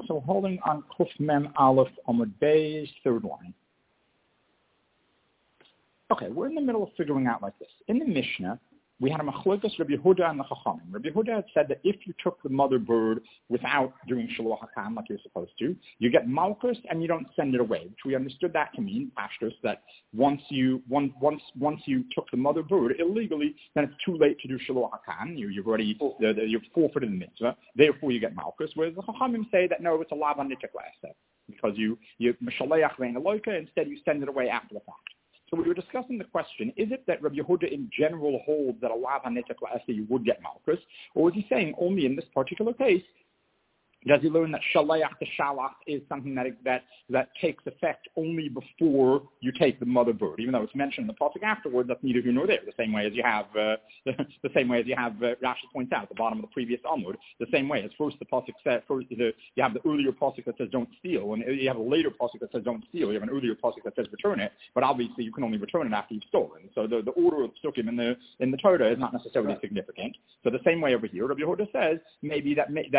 So holding on Kuf Mem Aleph Amud Bey's third line. Okay, we're in the middle of figuring out like this. In the Mishnah, we had a machlokes Rabbi Yehuda and the Chachamim. Rabbi Yehuda had said that if you took the mother bird without doing Shiloh HaKam like you're supposed to, you get malchus and you don't send it away, which we understood that to mean, pashtus, that once you took the mother bird illegally, then it's too late to do Shiloh HaKam. You've already you've forfeited the mitzvah, therefore you get malchus. Whereas the Chachamim say that no, it's a lav anitik la'aseh, because you meshaleach ve'en aloka, instead you send it away after the fact. So we were discussing the question, is it that Rabbi Yehuda in general holds that a lav hanetek la'aseh you would get malchus, or is he saying only in this particular case does he learn that shaleach to shalach is something that takes effect only before you take the mother bird, even though it's mentioned in the pasuk afterwards? That's neither here nor there. The same way as you have Rashi points out at the bottom of the previous Amud, the same way as first the pasuk said, you have the earlier pasuk that says don't steal, and you have a later pasuk that says don't steal. You have an earlier pasuk that says return it, but obviously you can only return it after you've stolen. So the order of psukim in the Torah is not necessarily significant. So the same way over here, Rabbi Yehuda says maybe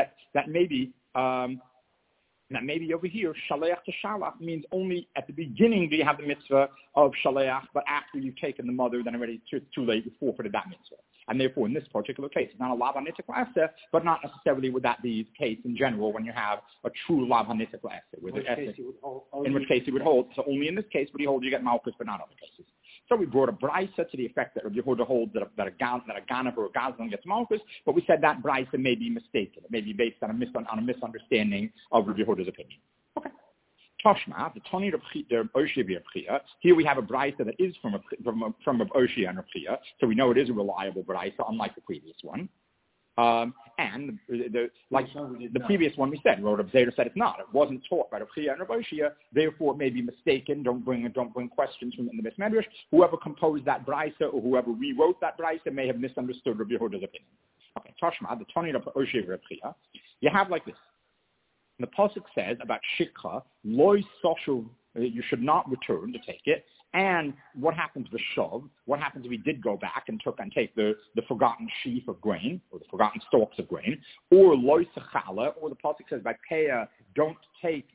maybe over here, shaleach to shalach means only at the beginning do you have the mitzvah of shaleach, but after you've taken the mother, then already it's too late, you forfeited that mitzvah. And therefore, in this particular case, it's not a lav hanitik la'aseh, but not necessarily would that be the case in general when you have a true lav hanitik la'aseh. In which case he would hold. So only in this case would he hold you get malchus, but not other cases. So we brought a brisa to the effect that Rabbi Yehuda holds that a ganav or a gazlan gets malchus, but we said that brisa may be mistaken. It may be based on a misunderstanding of Rabbi Yehuda's opinion. Okay. Toshma, the Tani Reb Oshia B'Reb. Here we have a brisa that is from Reb Oshia and Reb Chia, so we know it is a reliable brisa, unlike the previous one. And the previous one we said, Reb Zeder said it's not. It wasn't taught by Reb Chia and Reb Oshia, therefore it may be mistaken. Don't bring questions from the Medrash. Whoever composed that brisa or whoever rewrote that brisa may have misunderstood Reb Yehuda's opinion. Okay, Toshma, the Tani Reb Oshia B'Reb Chia. You have like this. The pasuk says about shikha, loy soshuv, you should not return to take it. And what happens with shov? What happens if he did go back and take the forgotten sheaf of grain or the forgotten stalks of grain? Or loy sechala, or the pasuk says by peah, don't clear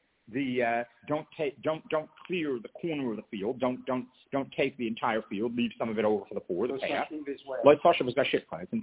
the corner of the field. Don't take the entire field. Leave some of it over for the poor. The peah. Loy soshuv is by shikha. It's in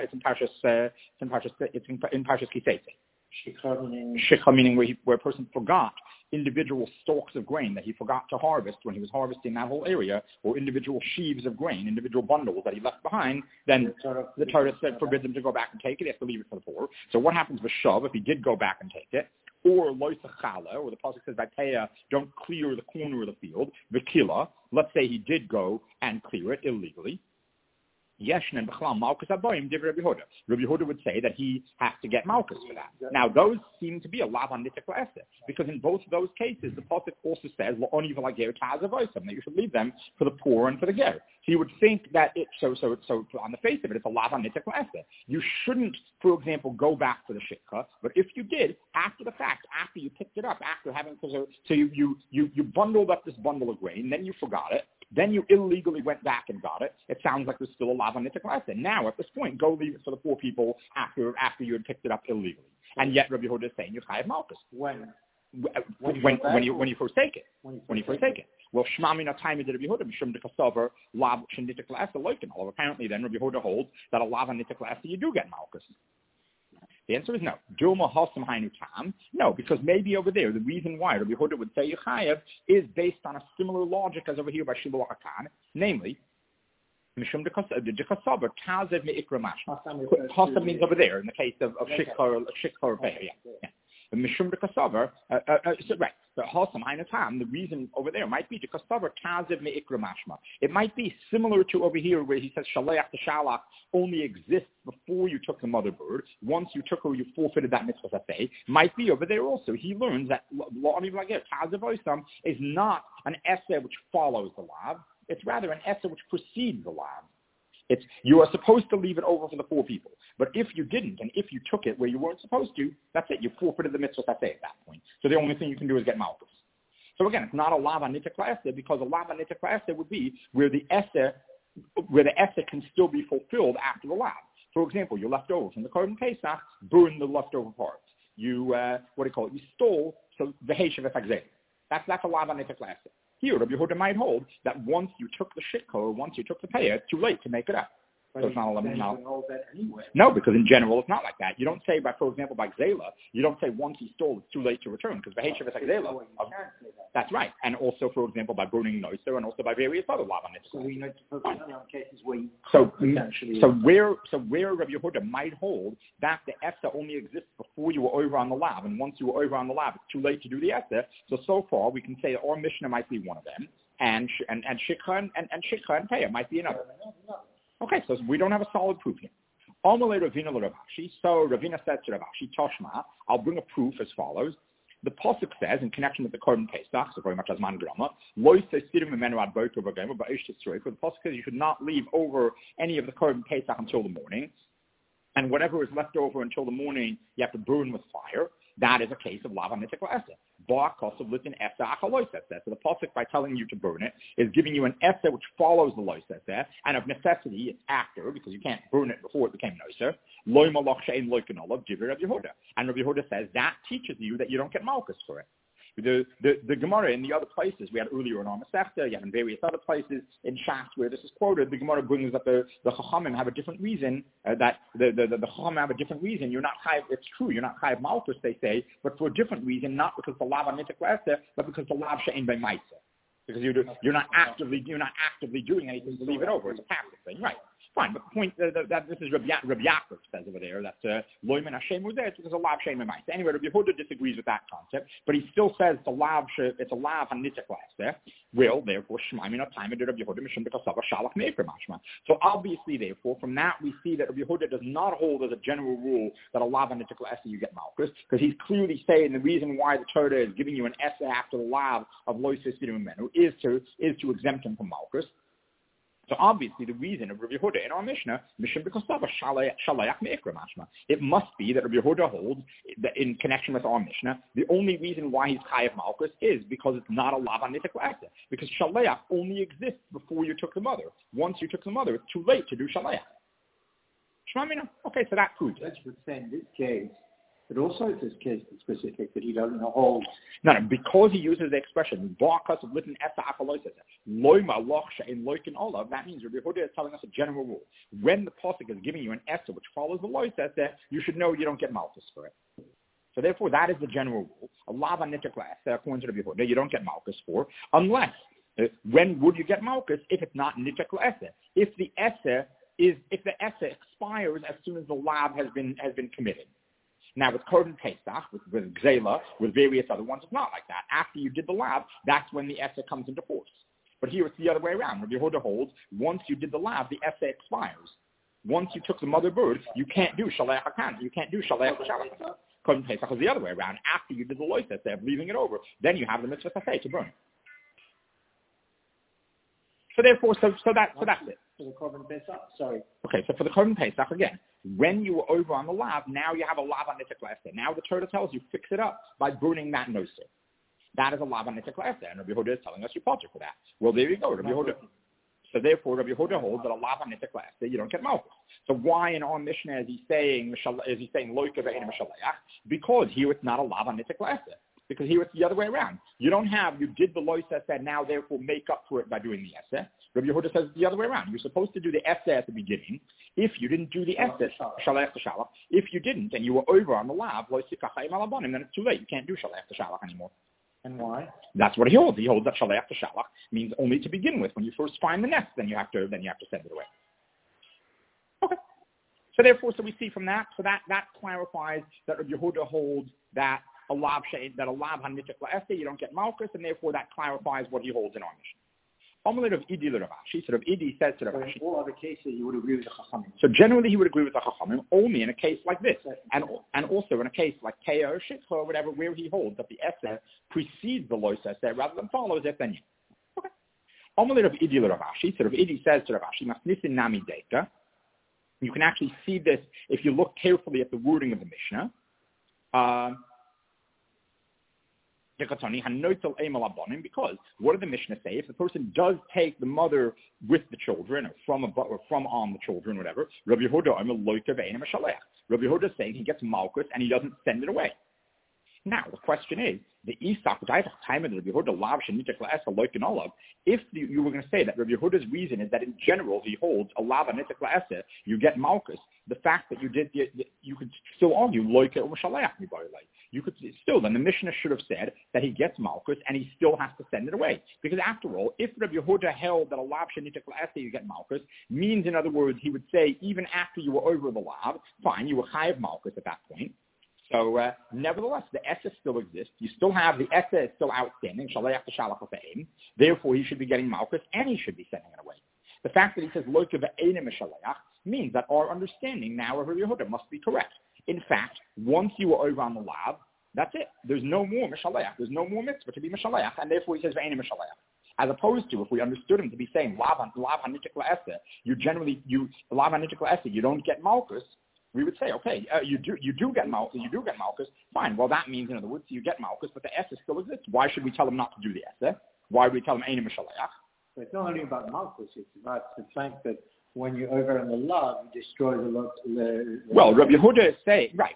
Parshas Kisei. Shikha meaning where a person forgot individual stalks of grain that he forgot to harvest when he was harvesting that whole area, or individual sheaves of grain, individual bundles that he left behind, then the Torah forbids him to go back and take it. He has to leave it for the poor. So what happens with shav if he did go back and take it? Or loisachala, or the pasuk says by peah, don't clear the corner of the field. V'kila, let's say he did go and clear it illegally. Yeshnan b'chlam malchus aboyim div Rabbi Yehuda. Rabbi Yehuda would say that he has to get malchus for that. Now those seem to be a lav hanitik la'aseh, because in both of those cases the pasuk also says la'oni v'lager ta'azavoisam, that you should leave them for the poor and for the ger. So you would think that so on the face of it, it's a lav hanitik la'aseh. You shouldn't, for example, go back for the shikha, but if you did after the fact, after you picked it up, after having you bundled up this bundle of grain, then you forgot it. Then you illegally went back and got it. It sounds like there's still a lav hanitik la'aseh. Now, at this point, go leave it for the poor people after you had picked it up illegally. And yet, Rabbi Yehuda is saying you chayav malchus. When you forsake it. When you forsake it. Well, Shema min ha'taimid de Rabbi Yehuda mishum dekasaver lav shenitik la'aseh loikin. Well, apparently, then Rabbi Yehuda holds that a lav hanitik la'aseh you do get malchus. The answer is no. No, because maybe over there, the reason why Rabbi Yehuda would say Yechayev is based on a similar logic as over here by Shiloh HaKan, namely, Mishum Dekasaber, Kazev Me'ikra Mashma. Chasam means over there, in the case of Shikha Peh. Yeah. Mishum Dekasaber, right. The Hasam Hainatam, the reason over there might be Dekasaber, Kazev Me'ikra Mashma. It might be similar to over here where he says Shaleach to Shalach only exists before you took the mother bird. Once you took her, you forfeited that mitzvah say. Might be over there also. He learns that La'ani V'Lager, Kazev Oisam is not an essay which follows the lav. It's rather an essay which precedes the lav. You are supposed to leave it over for the poor people. But if you didn't, and if you took it where you weren't supposed to, that's it. You forfeited the mitzvah at that point. So the only thing you can do is get malchus. So again, it's not a lav hanitik la'aseh, because a lav hanitik la'aseh would be where the essay can still be fulfilled after the lav. For example, your leftovers from the Korban Pesach, burn the leftover parts. you stole, so the Heishav Efagzeh. That's a lav anitik l'aseh. Here, Rabbi Yehuda might hold that once you took the shikha, or once you took the payah, it's too late to make it up. But so it's not hold that anyway. No, because in general it's not like that. You don't say, for example, by Gzela, you don't say once he stole, it's too late to return, because the Heishav Efagzeh. That's right. And also, for example, by burning noiser, and also by various other lav anitik. So we need to focus on cases where you where Rabbi Yehuda might hold that the Esa only exists before you were over on the lav, and once you were over on the lav, it's too late to do the Esa. So far, we can say that our Mishnah might be one of them, and Shikha and Payah might be another. Okay, so we don't have a solid proof here. Amalei Ravina l'Ravashi. So Ravina said to Ravashi, Toshma, I'll bring a proof as follows. The Pasuk says, in connection with the Korban Pesach, so very much as Man Grama, Lo Sesirim Mimenu Ad Boker V'Gema Ba'Eish Tisrei. The Pasuk says you should not leave over any of the Korban Pesach until the morning, and whatever is left over until the morning, you have to burn with fire. That is a case of lava nitik l'aseh. Ba'akos of litin esa achaloiseh. So the pasuk, by telling you to burn it, is giving you an esa which follows the loiseh, and of necessity it's after, because you can't burn it before it became noiser. Loy malach she'ein loy kanolav jiver Rabbi Yehuda. And Rabbi Yehuda says that teaches you that you don't get malchus for it. The Gemara in the other places we had earlier in our Masechta, you have in various other places in Shas where this is quoted, the Gemara brings up the Chachamim have a different reason, that the Chachamim have a different reason. You're not chayav, it's true, you're not chayav malchus, they say, but for a different reason, not because the lav anitik l'aseh, but because the lav she'ein by ma'aseh. Because you're not actively doing anything to leave it over. It's a passive thing, right? Fine, but the point that this is Rabbi Yaakov says over there that loyman Hashem was there because a lav shem and ma'aseh. Anyway, Rabbi Yehuda disagrees with that concept, but he still says it's a lav hanitik l'aseh. Will therefore shmaimin time of Rabbi Yehuda mishum b'kasav shalach me'efer mashma. So obviously, therefore, from that we see that Rabbi Yehuda does not hold as a general rule that a lav hanitik l'aseh you get malchus, because he's clearly saying the reason why the Torah is giving you an esa after the lav of loy sesirim menu is to exempt him from malchus. So obviously the reason of Rabbi Yehuda in our Mishnah, it must be that Rabbi Yehuda holds that in connection with our Mishnah, the only reason why he's chayav malchus is because it's not a lav anitik l'aseh. Because shaleach only exists before you took the mother. Once you took the mother, it's too late to do shaleach. Okay, so that proves it. That's what saying this case. But also this case is specific that he doesn't hold. No, because he uses the expression, that means Rabbi Yehuda is telling us a general rule. When the pasuk is giving you an esa which follows the loiseh, you should know you don't get malchus for it. So therefore, that is the general rule. A lav anitik l'aseh, according to Rabbi Yehuda, you don't get malchus for, unless, when would you get malchus? If it's not nitik l'aseh. If the esa expires as soon as the lav has been committed. Now, with Korban Pesach, with Gzela, with various other ones, it's not like that. After you did the lav, that's when the esa comes into force. But here it's the other way around. Rabbi Yehuda holds, once you did the lav, the esa expires. Once you took the mother bird, you can't do shalech hakan. You can't do shalech shalach. Korban Pesach is the other way around. After you did the loiseh of leaving it over, then you have the mitzvah saseh to burn. So therefore, so that's it. For the Korban Pesach, sorry. Okay, so for the Korban Pesach, again, when you were over on the lav, now you have a lav anitik l'aseh. Now the Torah tells you, fix it up by burning that noser. That is a lav anitik l'aseh, and Rabbi Yehuda is telling us you potter for that. Well, there you go, Rabbi Yehuda. So therefore, Rabbi Yehuda holds that a lav anitik l'aseh, you don't get malchus. So why in our Mishnah is he saying loika ve'enim shaleach? Because here it's not a lav anitik l'aseh. Because here it's the other way around. You did the loiseh said, now therefore make up for it by doing the esa. Rabbi Yehuda says it's the other way around. You're supposed to do the esa at the beginning. If you didn't do the esa, shalach to shalach. If you didn't, and you were over on the lav, then it's too late. You can't do shalach to shalach anymore. And why? That's what he holds. He holds that shalach to shalach means only to begin with. When you first find the nest, then you have to send it away. Okay. So therefore, we see from that, that clarifies that Rabbi Yehuda holds that a lav hanitik l'aseh, you don't get malchus, and therefore that clarifies what he holds in our Mishnah. Amalei of Idi l'Ravashi, so Rav Idi says to Ravashi. In all other cases, you would agree with the Chachamim. So generally, he would agree with the Chachamim only in a case like this, and also in a case like Kaya or Shikha or whatever, where he holds that the esa precedes the loiseh rather than follows it. Then okay. Amalei of Idi l'Ravashi, so Rav Idi says to Ravashi, Masnisin nami deika. You can actually see this if you look carefully at the wording of the Mishnah. Because what did the Mishnah say? If the person does take the mother with the children, or from on the children, whatever, Rabbi Yehuda is saying he gets malchus and he doesn't send it away. Now, the question is, the Isak, if you were going to say that Rabbi Yehuda's reason is that in general he holds a lava nitik la'aseh, you get malchus, the fact that you could still argue loike or shaleach mibayilei. You could still, then the Mishnah should have said that he gets malchus and he still has to send it away. Because after all, if Rabbi Yehuda held that a lav shenitik la'aseh you get malchus, means in other words, he would say even after you were over the lav, fine, you were chayav malchus at that point. So, nevertheless, the Essa still exists. You still have the Essa is still outstanding. Therefore, he should be getting malchus, and he should be sending it away. The fact that he says loike ve'enim mishaleach means that our understanding now of Rabbi Yehuda must be correct. In fact, once you are over on the lav, that's it. There's no more mishaleach. There's no more mitzvah to be mishaleach, and therefore he says ve'enim mishaleach. As opposed to if we understood him to be saying lav hanitik la'aseh, lav hanitik la'aseh, you don't get malchus. We would say, okay, you do get malchus, fine. Well, that means, in other words, you get malchus, but the Essa still exists. Why should we tell him not to do the Essa? Why would we tell him Einim Shaleach? It's not only about malchus, it's about the fact that when you're over on the lav, you destroy the lot. Well, Rabbi Yehuda is saying, right,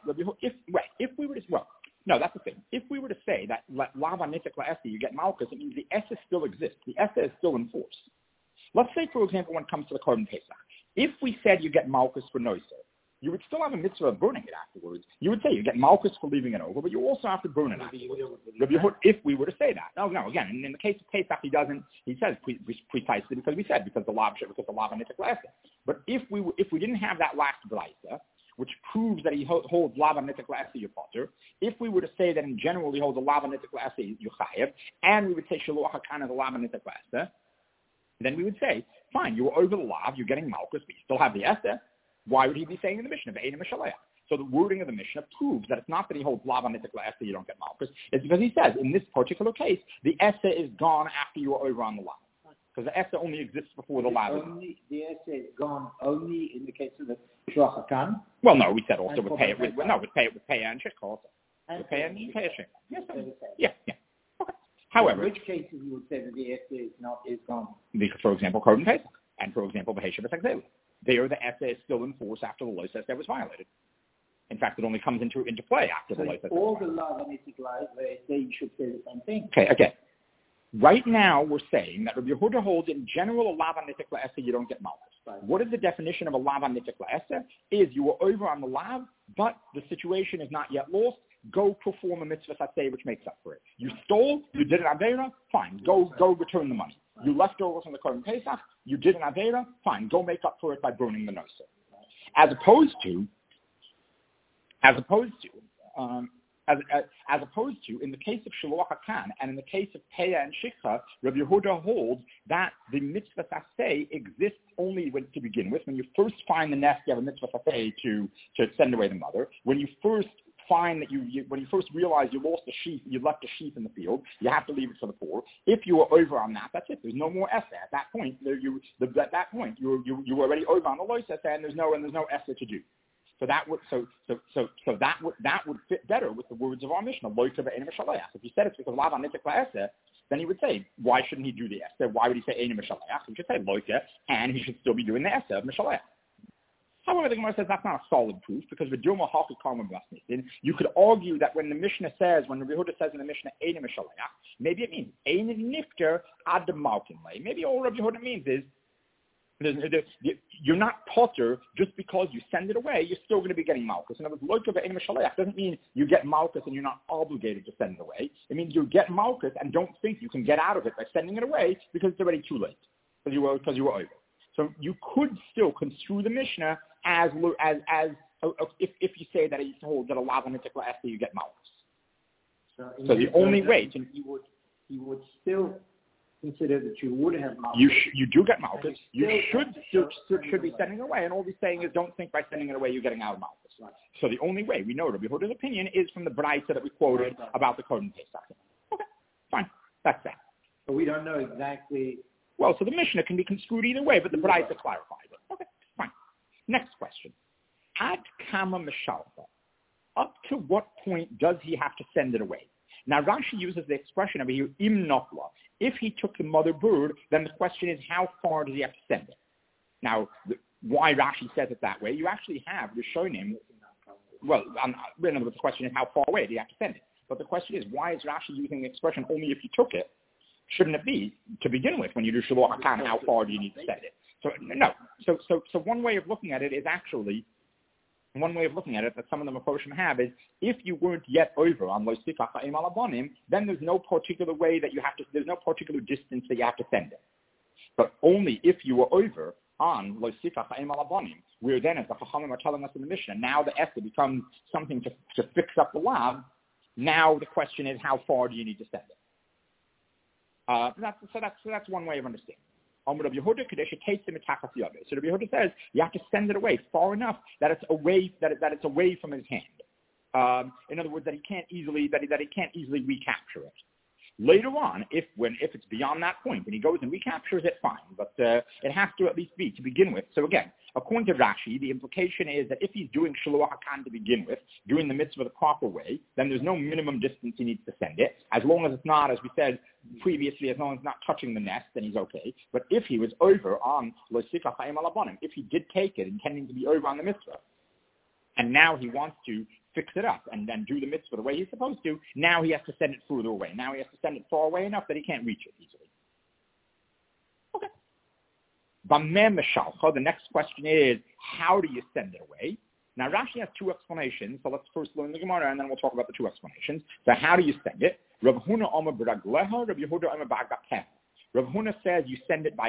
if we were to, no, that's the thing. If we were to say that lava nitik la'essa, you get malchus, it means the Essa still exists. The Essa is still in force. Let's say, for example, when it comes to the Korban Pesach, if we said you get malchus for noiser, you would still have a mitzvah of burning it afterwards. You would say you get malchus for leaving it over, but you also have to burn it afterwards. If we were to say that. No, again, in the case of Pesach, he says precisely because we said, because the lav nitik la'aseh. But if we didn't have that last brayta, which proves that he holds lava nitik la'aseh your potter, if we were to say that in general he holds a lava nitik la'aseh your chayev, and we would say shaluach hakana the lava nitik la'aseh, then we would say, fine, you were over the lav, you're getting malchus, but you still have the Essa. Why would he be saying in the Mishnah, Ve'enim Shaleach? So the wording of the Mishnah proves that it's not that he holds lava nitik la'aseh, you don't get malchus. It's because he says, in this particular case, the Essa is gone after you are over on the lav. Because the Essa only exists before the lav. The Essa is gone only in the case of the Shluach HaKan? Well, no, we said also with Peah and Shikha also. With Peah and Shikha. Yes, yeah. Okay. However, in which cases you would say that the Essa is gone? Because, for example, Korban Pesach, and for example, Behesha B'Sagzelu. There, the Essa is still in force after the Lo Sester was violated. In fact, it only comes into play after the Lo Sester. All the lava nitik la'aseh, they say you should say the same thing. Okay. Right now, we're saying that Rabbi Yehuda holds in general a lava nitik la'aseh, you don't get malchus. Right. What is the definition of a lava nitik la'aseh? Is you were over on the lav, but the situation is not yet lost. Go perform a mitzvah sateh, which makes up for it. You stole, you did an avera, fine. Go return the money. You left over from the Korban Pesach, you did an avera, fine. Go make up for it by burning the noser. As opposed to, in the case of Shiluach HaKan and in the case of Peah and Shikha, Rabbi Yehuda holds that the mitzvah saseh exists only to begin with. When you first find the nest, you have a mitzvah saseh to send away the mother. When you first find that when you first realize you lost a sheep, you left a sheep in the field, you have to leave it for the poor. If you are over on that, that's it. There's no more Essa. At that point, you were already over on the Lo Sester, and there's no Essa to do. So that would fit better with the words of our Mishnah, Loike ve'enim shaleach. If you said it's because lava nitik la'aseh, then he would say, why shouldn't he do the Essa? Why would he say einim shaleach? He should say Loike, and he should still be doing the Essa of Mishaleach. However, the Gemara says that's not a solid proof because you could argue that when the Mishnah says, when Rabbi Yehuda says in the Mishnah, Einim Shaleach, maybe it means Einim Nifter Ad Malkin Lei. Maybe all Rabbi Yehuda means is you're not potter just because you send it away. You're still going to be getting malchus. In other words, Loike ve'enim shaleach doesn't mean you get malchus and you're not obligated to send it away. It means you get malchus and don't think you can get out of it by sending it away because it's already too late because you were over. So you could still construe the Mishnah as if you say that he holds that a lava nitik la'aseh you get malchus. So the only way he would still consider that you would have malchus. You do get malchus. You should be sending it away, and all he's saying is don't think by sending it away you're getting out of malchus. Right. So the only way we know Rabbi Yehuda's opinion is from the brayta that we quoted about the Korban Pesach. Okay, fine, that's that. But we don't know exactly. Well, so the Mishnah can be construed either way, but the brayta clarifies it. Okay, fine. Next question. Ad kama mishalcha. Up to what point does he have to send it away? Now, Rashi uses the expression over here, im nokla. If he took the mother bird, then the question is, how far does he have to send it? Now, why Rashi says it that way, you actually have Rishonim. Well, in other words, the question is, how far away do you have to send it? But the question is, why is Rashi using the expression only if you took it? Shouldn't it be, to begin with, when you do Shiloh HaKan, how far do you need to send it? So, no. So one way of looking at it is actually, one way of looking at it that some of the Mephoshim have is, if you weren't yet over on Lo Sifach Ha'im Alabonim, then there's no particular way that you have to, there's no particular distance that you have to send it. But only if you were over on Lo Sifach Ha'im Alabonim, where then, as the Chachamim are telling us in the Mishnah, now the Esther becomes something to fix up the Lav. Now the question is, how far do you need to send it? That's one way of understanding. So Rabbi Yehuda says you have to send it away far enough that it's away it's away from his hand. In other words, that he can't easily recapture it. Later on, if it's beyond that point and he goes and recaptures it, fine. But it has to at least be to begin with. So again, according to Rashi, the implication is that if he's doing Shiloh HaKan to begin with, doing the mitzvah the proper way, then there's no minimum distance he needs to send it. As long as it's not, as we said previously, as long as it's not touching the nest, then he's okay. But if he was over on Lo Sifach Ha'im Alabonim, if he did take it intending to be over on the mitzvah, and now he wants to fix it up and then do the mitzvah the way he's supposed to, now he has to send it further away. Now he has to send it far away enough that he can't reach it easily. Okay. The next question is, how do you send it away? Now Rashi has two explanations, so let's first learn the Gemara and then we'll talk about the two explanations. So how do you send it? Rav Huna Omer B'Ragleha, Rav Yehuda Omer B'Agapeha. Rav Huna says you send it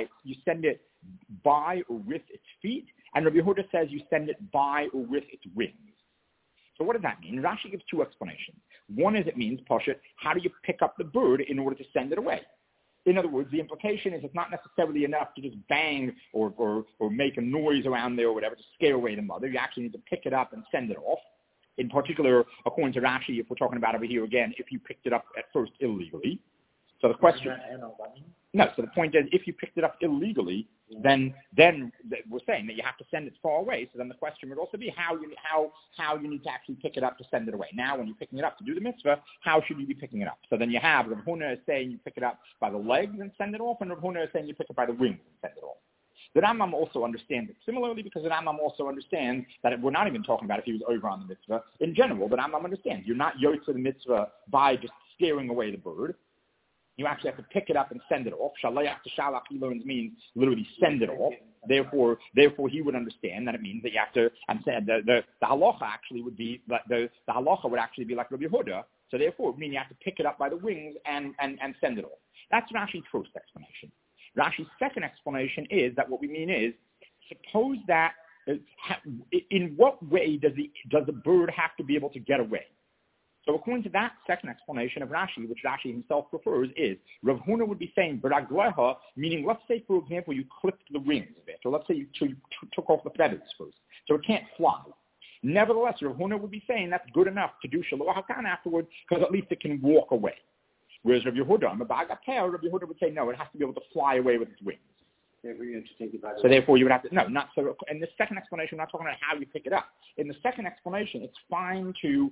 by or with its feet, and Rav Yehuda says you send it by or with its wings. So what does that mean? Rashi gives two explanations. One is it means, Pashut, how do you pick up the bird in order to send it away? In other words, the implication is it's not necessarily enough to just bang or make a noise around there or whatever to scare away the mother. You actually need to pick it up and send it off. In particular, according to Rashi, if we're talking about over here again, if you picked it up at first illegally. So the question... No, so the point is, if you picked it up illegally, then we're saying that you have to send it far away. So then the question would also be how you need to actually pick it up to send it away. Now, when you're picking it up to do the mitzvah, how should you be picking it up? So then you have Rav Huna is saying you pick it up by the legs and send it off, and Rav Huna is saying you pick it by the wings and send it off. The Rambam also understands it similarly, because the Rambam also understands that we're not even talking about if he was over on the mitzvah. In general, the Rambam understands you're not yotze the mitzvah by just scaring away the bird. You actually have to pick it up and send it off. Shalayach to shalach, he learns, means literally send it off. Therefore, he would understand that it means that you have to, and said the halacha actually would be, the halacha would actually be like Rabbi Yehuda. So therefore, it would mean you have to pick it up by the wings and send it off. That's Rashi's first explanation. Rashi's second explanation is that what we mean is, suppose that, in what way does the bird have to be able to get away? So according to that second explanation of Rashi, which Rashi himself prefers, is Rav Huna would be saying B'Ragleha, meaning let's say, for example, you clipped the wings of it, or let's say you took off the feathers first, so it can't fly. Nevertheless, Rav Huna would be saying that's good enough to do Shiloh HaKan afterwards, because at least it can walk away. Whereas Rav Yehuda, Rav Yehuda would say no, it has to be able to fly away with its wings. So therefore you would have to, no, not so, in the second explanation, we're not talking about how you pick it up. In the second explanation, it's fine to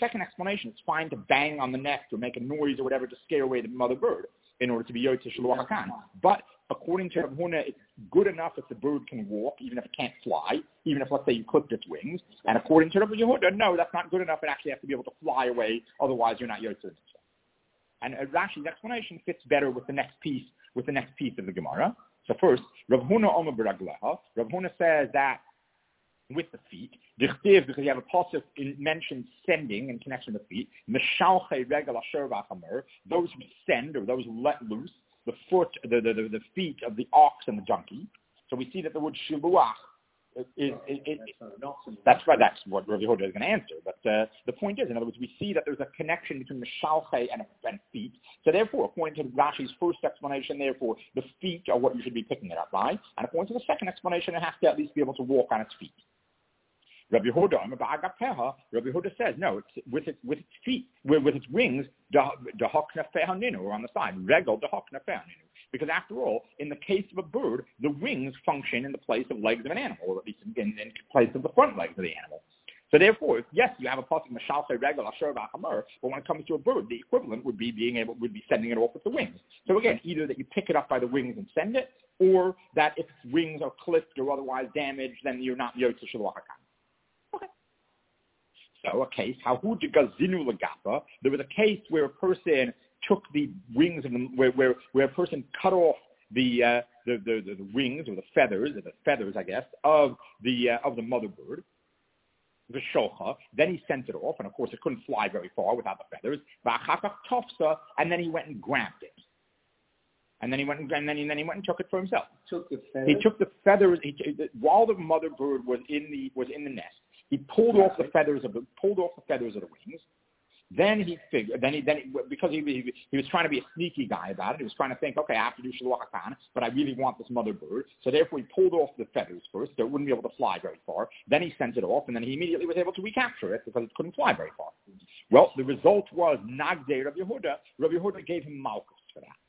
bang on the nest or make a noise or whatever to scare away the mother bird in order to be yotze Shiloh HaKan. But according to Rav Huna, it's good enough if the bird can walk, even if it can't fly, even if, let's say, you clipped its wings. And according to Rav Yehuda, no, that's not good enough. It actually has to be able to fly away, otherwise you're not yotze. And Rashi's explanation fits better with the next piece of the Gemara. So first, Rav Huna Omer B'Ragleha. Rav Huna says that with the feet, because you have a pasuk mentioned sending in connection with feet, Meshalchei Regel Asher V'Chamer, those who send or those who let loose the feet of the ox and the donkey. So we see that the word shiluach that's right. That's what Rav Yehuda is going to answer. But the point is, in other words, we see that there's a connection between the shalchei and feet. So therefore, according to Rashi's first explanation, therefore, the feet are what you should be picking it up by. And according to the second explanation, it has to at least be able to walk on its feet. Rabbi Yehuda says, no, it's with its feet, with its wings, or on the side, regel because after all, in the case of a bird, the wings function in the place of legs of an animal, or at least in place of the front legs of the animal. So therefore, yes, you have a pasuk Meshalchei Regel Asher V'Chamer, but when it comes to a bird, the equivalent would be sending it off with the wings. So again, either that you pick it up by the wings and send it, or that if its wings are clipped or otherwise damaged, then you're not yotze Shiloh HaKan. also a case, there was a case where a person took the wings of them, where a person cut off the wings or the feathers, I guess, of the mother bird, the shocha. Then he sent it off, and of course it couldn't fly very far without the feathers. And then he went and grabbed it. And then he went and took it for himself. He took the feathers. While the mother bird was in the nest, he pulled off the feathers of the wings. Then because he was trying to be a sneaky guy about it. He was trying to think, okay, I have to do Shiluach HaKan, but I really want this mother bird. So therefore, he pulled off the feathers first, so it wouldn't be able to fly very far. Then he sent it off, and then he immediately was able to recapture it because it couldn't fly very far. Well, the result was Nagdei Rabbi Yehuda. Rabbi Yehuda gave him malchus for that.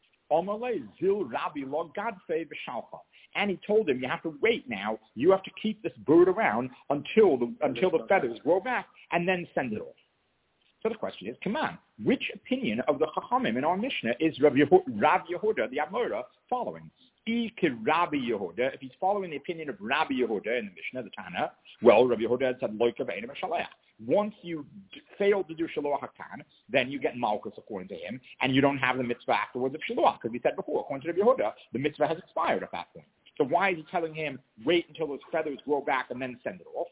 And he told him, you have to wait now. You have to keep this bird around until the feathers grow back, and then send it off. So the question is, come on, which opinion of the Chachamim in our Mishnah is Rav Yehuda, the Amora, following? Rabbi Yehuda, if he's following the opinion of Rabbi Yehuda in the Mishnah, the Tana, well, Rabbi Yehuda had said, Loika Ve'enim Shalach. Once you fail to do Shiluach HaKan, then you get Malchus according to him, and you don't have the mitzvah afterwards of Shiluach, because we said before, according to Rabbi Yehuda, the mitzvah has expired at that point. So why is he telling him, wait until those feathers grow back and then send it off?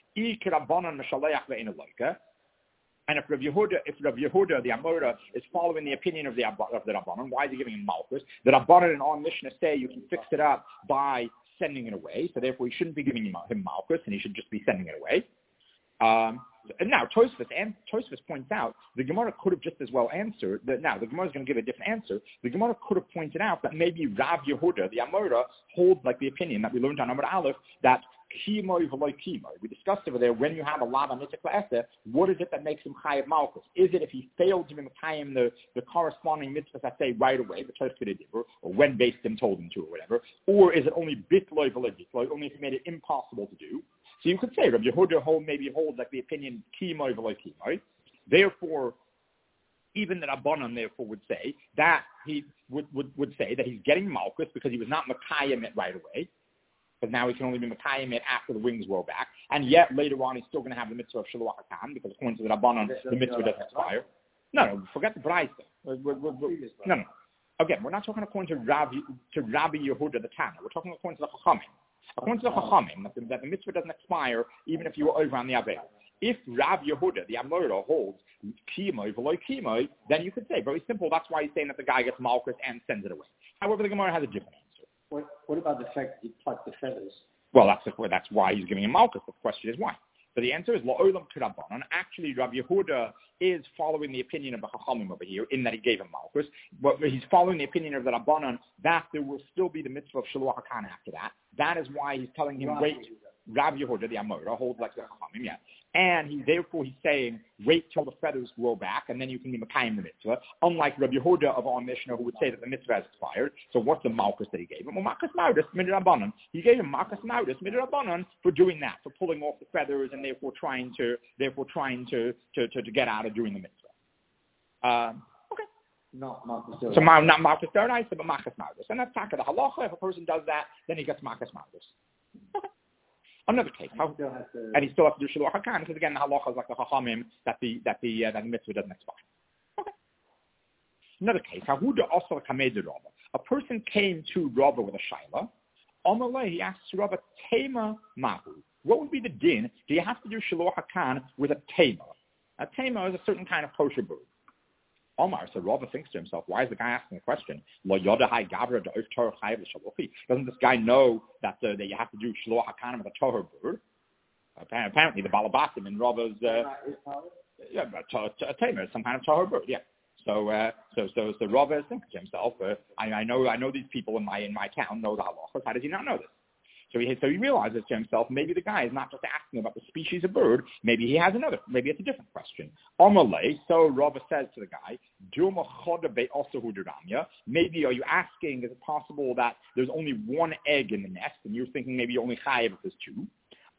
And if Rav Yehuda, the Amora, is following the opinion of the Rabbanon, why is he giving him Malchus? The Rabbanon in our Mishnah say you can fix it up by sending it away, so therefore he shouldn't be giving him Malchus, and he should just be sending it away. And now Tosfos points out the Gemara could have just as well answered that. Now the Gemara is going to give a different answer. The Gemara could have pointed out that maybe Rav Yehuda, the Amora, holds like the opinion that we learned on Amar Aleph that Kimoy v'loy Kimoy. We discussed over there when you have a Lava Mitzvah, what is it that makes him Chayav Malchus? Is it if he failed to Mekayim the corresponding mitzvahs that say right away, the Torah or when Beis Din told him to, or whatever, or is it only Bitloy v'loy Bitloy, only if he made it impossible to do? So you could say Rabbi Yehuda maybe holds like the opinion Kimoy v'loy Kimoy. Therefore, even the Rabbanon therefore would say that he would say that he's getting Malchus because he was not Mekayim it right away. Because now he can only be Mekayim it after the wings grow back. And yet, later on, he's still going to have the mitzvah of Shiluach HaKan, because according to the Rabbanon, the mitzvah doesn't expire. No, forget the Braisa. No. Again, we're not talking according to Rabbi Yehuda, the Tana. We're talking according to the Chachamim. According to the Chachamim, that the mitzvah doesn't expire even if you were over on the Aveil. If Rav Yehuda, the Amora, holds Kimoy v'loy Kimoy, then you could say, very simple, that's why he's saying that the guy gets Malchus and sends it away. However, the Gemara has a different answer. What about the fact that he plucked the feathers? Well, that's why he's giving him Malchus. The question is why. So the answer is La'olam K'Rabbanan. Actually, Rav Yehuda is following the opinion of the Chachamim over here in that he gave him Malchus. But he's following the opinion of the Rabbanan that there will still be the mitzvah of Shiluach HaKan after that. That is why he's telling him, wait. Rav Yehuda, the Amora, holds like the Chachamim, yeah. And he's saying, wait till the feathers grow back, and then you can be Mekayim the mitzvah. Unlike Rabbi Yehuda of our Mishnah, who would say that the mitzvah has expired. So what's the Malchus that he gave him? Well, Malchus Maudus Midrabanan. He gave him Malchus Maudus Midrabanan for doing that, for pulling off the feathers, and therefore trying to get out of doing the mitzvah. Okay. Not Malchus Doraisa. So not Malchus Doraisa, but Malchus Maudus. And that's taka the halacha. If a person does that, then he gets Malchus Maudus. Okay. Another case, and he still has to do Shiluach HaKan, because again, the halacha is like the Chachamim that the mitzvah doesn't expire. Okay. Another case, a person came to Rabba with a shaila. Amalei, he asks Rabba, Tema Mahu. What would be the din? Do you have to do Shiluach HaKan with a Tema? A Tema is a certain kind of kosher bird. Omar, so Rabba thinks to himself, why is the guy asking the question? Doesn't this guy know that you have to do Shiluach HaKan with a Torah bird? Apparently the Balabatim in Rabba's a tamer, some kind of Torah bird, yeah. So Rabba is thinking to himself, I know these people in my town know the halachas. How does he not know this? So he realizes to himself, maybe the guy is not just asking about the species of bird, maybe he has another, maybe it's a different question. Amalei, so Rabba says to the guy, maybe are you asking, is it possible that there's only one egg in the nest, and you're thinking maybe you only chayav if there's two?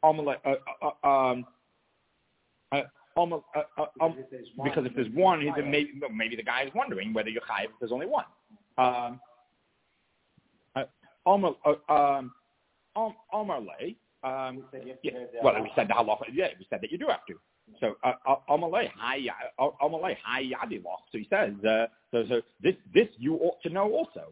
Because if there's one, maybe the guy is wondering whether you're chayav if there's only one. Omar Lay. We said the halacha. Yeah, we said that you do have to. So Amalei Hai Yadiloch. So he says, so this you ought to know also.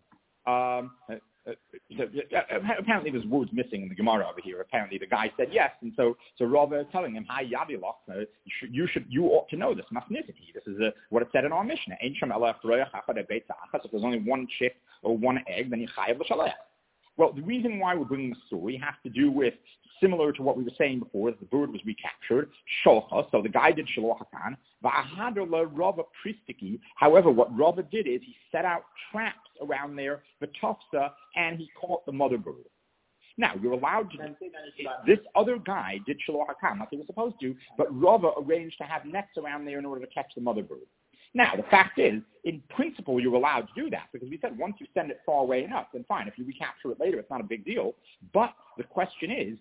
So apparently there's words missing in the Gemara over here. Apparently the guy said yes, and so Rava is telling him, Hai Yadiloch, you ought to know this masnicity. This is what it said in our Mishnah. If there's only one chick or one egg, then you chayav l'shalech. Well, the reason why we're bringing the story has to do with, similar to what we were saying before, that the bird was recaptured, sholcha, so the guy did shaloch hakan, va'ahadala Rava pristiki. However, what Rava did is he set out traps around there, the tofsa, and he caught the mother bird. Now, you're allowed to, this other guy did shaloch hakan, like he was supposed to, but Rava arranged to have nets around there in order to catch the mother bird. Now, the fact is, in principle, you're allowed to do that, because we said once you send it far away enough, then fine. If you recapture it later, it's not a big deal. But the question is,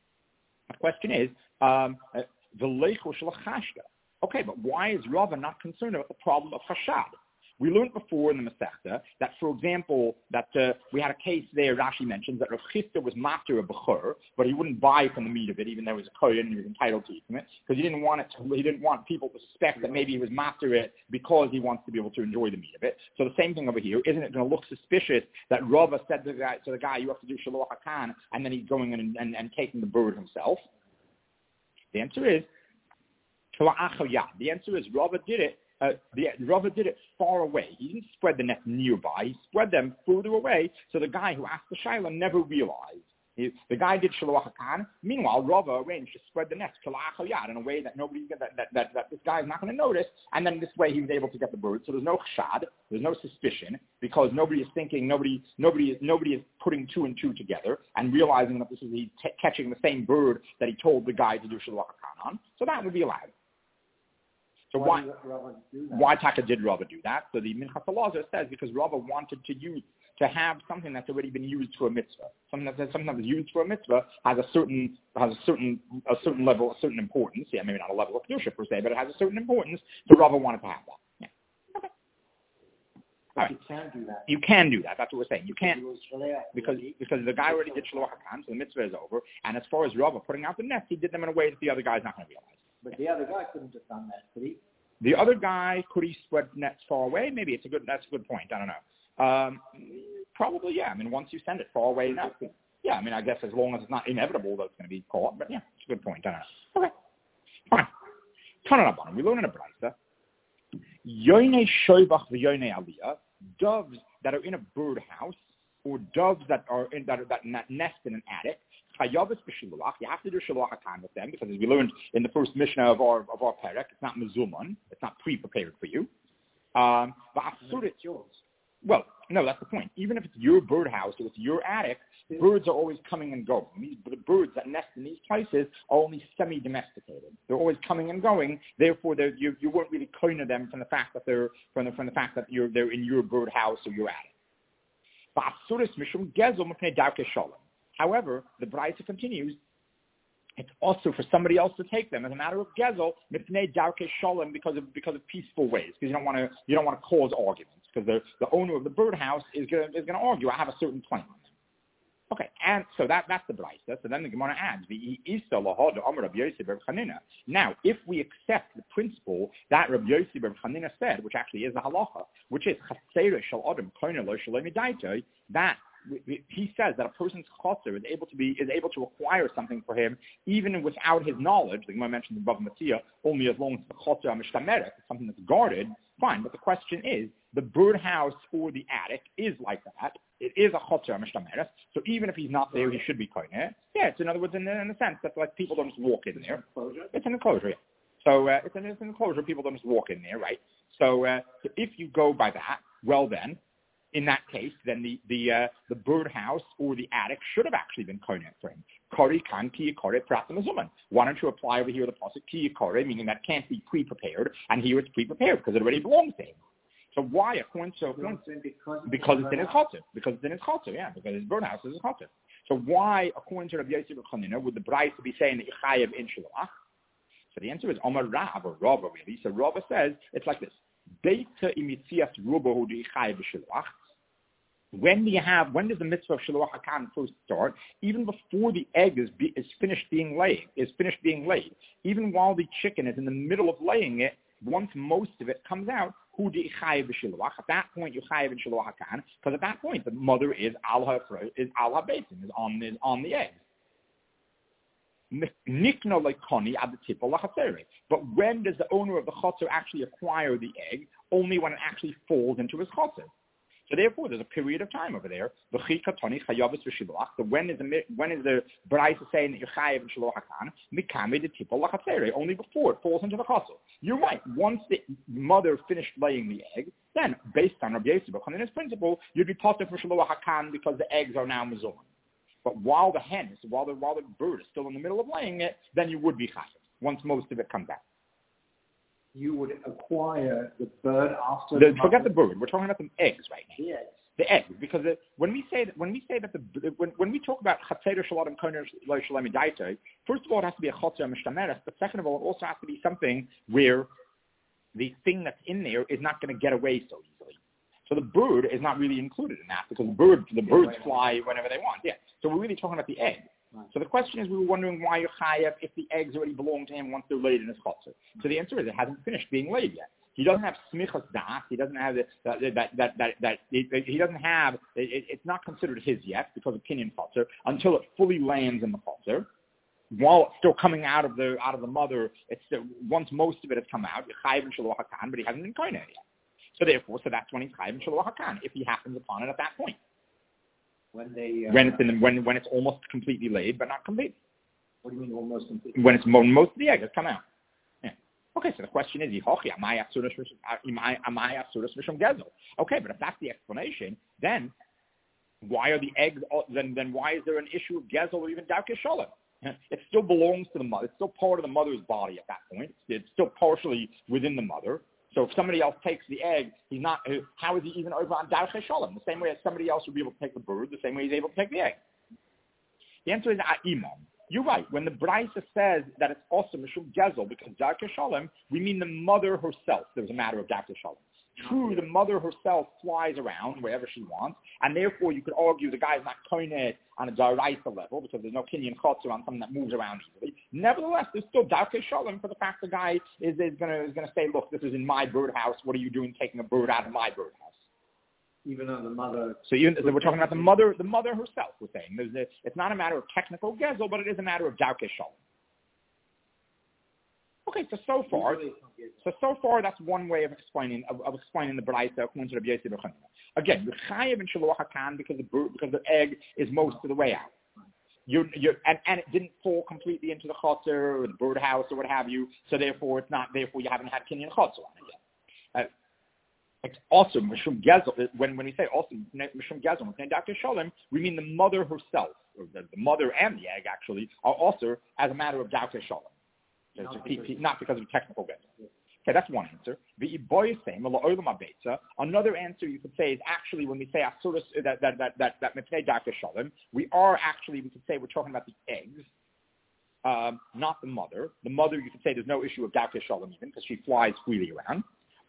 the leichel shel chashka. Okay, but why is Rava not concerned about the problem of chashad? We learned before in the Masechta that, for example, that we had a case there, Rashi mentions, that Rav Chisda was master of Bechor, but he wouldn't buy from the meat of it, even though he was a Kohen and he was entitled to eat from it, because he didn't want people to suspect that maybe he was master it because he wants to be able to enjoy the meat of it. So the same thing over here. Isn't it going to look suspicious that Rava said to the guy, you have to do shaloch hakan, and then he's going in and taking the bird himself? The answer is, Rava did it. Rava did it far away. He didn't spread the net nearby. He spread them further away, so the guy who asked the shayla never realized. The guy did shaloch hakan. Meanwhile, Rava arranged to spread the nets in a way that that this guy is not going to notice, and then this way he was able to get the bird. So there's no chashad, there's no suspicion, because nobody is thinking, nobody is putting two and two together and realizing that this is catching the same bird that he told the guy to do shaloch hakan on. So that would be allowed. So why Taka did Rava do that? So the Minchas Elazar says because Rava wanted to have something that's already been used for a mitzvah. Something that was used for a mitzvah has a certain level, a certain importance. Yeah, maybe not a level of kedusha per se, but it has a certain importance. So Rava wanted to have that. Yeah. Okay. All right. You can do that. You can do that. That's what we're saying. You can't because the guy already did shaloch hakan, so the mitzvah is over. And as far as Rava putting out the nets, he did them in a way that the other guy's not going to realize. But the other guy couldn't have done that, could he? The other guy, could he spread nets far away? Maybe that's a good point. I don't know. Probably, yeah. I mean, once you send it far away enough, yeah. I mean, I guess as long as it's not inevitable that it's going to be caught. But yeah, it's a good point. I don't know. Okay, fine. Tanarabbanan. We learn in a brayta. Yoinei shoybach v'yoinei aliyah, doves that are in a birdhouse or doves that nest in an attic. You have to do shaloch hakan with them because, as we learned in the first Mishnah of our perek, it's not mezuman, it's not pre-prepared for you. It's yours. Well, no, that's the point. Even if it's your birdhouse or it's your attic, birds are always coming and going. The birds that nest in these places are only semi-domesticated. They're always coming and going. Therefore, you won't really koina them from the fact that they're in your birdhouse or your attic. However, the Braisa continues, it's also for somebody else to take them as a matter of gezel, mipnei darkei shalom, because of peaceful ways, because you don't want to cause arguments, because the owner of the birdhouse is going to argue. I have a certain claim on them. Okay, and so that's the Braisa. So then the Gemara adds, now, if we accept the principle that Rabbi Yossi Bar Chanina said, which actually is the halacha, which is that he says that a person's chotzer is able to acquire something for him even without his knowledge. The Gemara mentioned in Bava Metzia, only as long as the chotzer mishtameret, it's something that's guarded. Fine, but the question is, the birdhouse or the attic is like that. It is a chotzer mishtameret, so even if he's not there, he should be koineh. Yeah, it's in other words, in the sense that like people don't just walk in there. It's an enclosure, yeah. So it's an enclosure. People don't just walk in there, right? So if you go by that, well then, in that case, then the birdhouse or the attic should have actually been koineh for him. Kori kan ki yikore pratam azuman. Why don't you apply over here the pasuk ki yikore, meaning that can't be pre-prepared, and here it's pre-prepared because it already belongs to him. So why, according to because it's in his chotzer, yeah, because his birdhouse is his chotzer. So why, according to Rabbi Yossi Bar Chanina, would the Braisa be saying that you chayav in shaloach? So the answer is Omar Rav or Rava really. So Rava says it's like this: Beita imitzias rubo hu chayav b'shaloach. When does the mitzvah of Shiluach HaKan first start? Even before the egg is finished being laid, even while the chicken is in the middle of laying it, once most of it comes out, at that point you chayev in Shiluach HaKan, because at that point the mother is al ha-basin, is on the egg. But when does the owner of the chotzer actually acquire the egg? Only when it actually falls into his chotzer. So therefore, there's a period of time over there. So when is the Baraisa saying that you're chayev in Shiluach HaKan? Mikame the tipol lachatzer, only before it falls into the chotzer. You're right. Once the mother finished laying the egg, then based on Rabbi Yossi Bar Chanina's principle, you'd be potter for Shiluach HaKan because the eggs are now mezuzah. But while the bird is still in the middle of laying it, then you would be chayev once most of it comes out. You would acquire the bird after forget the bird. We're talking about the eggs right now. The eggs. The eggs, because when we talk about chatzer shaladim koner lo shalem daitei, first of all it has to be a chatzer mishtameres, but second of all it also has to be something where the thing that's in there is not going to get away so easily. So the bird is not really included in that because the birds fly whenever they want. Yeah. So we're really talking about the egg. Right. So the question is, we were wondering why you're chayev if the eggs already belong to him once they're laid in his chotzer. So the answer is it hasn't finished being laid yet. He doesn't have smichas das. He doesn't have it's not considered his yet because of kinyan chotzer until it fully lands in the chotzer. While it's still coming out of the mother, it's still, once most of it has come out, you're chayev in Shiluach HaKan, but he hasn't been koineh yet. So therefore, that's when he's chayev in Shiluach HaKan if he happens upon it at that point. When it's almost completely laid, but not complete. What do you mean almost completely? When most of the egg has come out. Yeah. Okay, so the question is, okay, but if that's the explanation, then why are the eggs? Then why is there an issue of gezel or even darkei shalom? It still belongs to the mother. It's still part of the mother's body at that point. It's still partially within the mother. So if somebody else takes the egg, how is he even over on darkei shalom? The same way as somebody else would be able to take the bird, the same way he's able to take the egg. The answer is imam. You're right. When the Baraisa says that it's also mishum gezel because darkei shalom, we mean the mother herself. There's a matter of darkei shalom. True, the mother herself flies around wherever she wants, and therefore you could argue the guy's not koineh on a daraisa level because there's no kinyan chotzer on something that moves around easily. Nevertheless, there's still darkei shalom for the fact the guy is going to say, look, this is in my birdhouse. What are you doing taking a bird out of my birdhouse? Even though the mother... So we're talking about the mother herself, we're saying. It's not a matter of technical gezel, but it is a matter of darkei shalom. Okay, so far that's one way of explaining the Baraisa according to Rabbi Yossi Bar Chanina. Again, you're chayev in Shiluach HaKan because the egg is most of the way out. And it didn't fall completely into the chotzer or the birdhouse or what have you. So therefore you haven't had kinyan chotzer on it yet. It's also mishum gezel. When we say also mishum gezel, when we say darkei shalom, we mean the mother herself, or the mother and the egg actually are also as a matter of darkei shalom. Not because of technical gezel. Okay, that's one answer. Another answer you could say is actually when we say asuras that mipnei darkei shalom, we could say we're talking about the eggs, not the mother. The mother, you could say there's no issue of darkei shalom even because she flies freely around.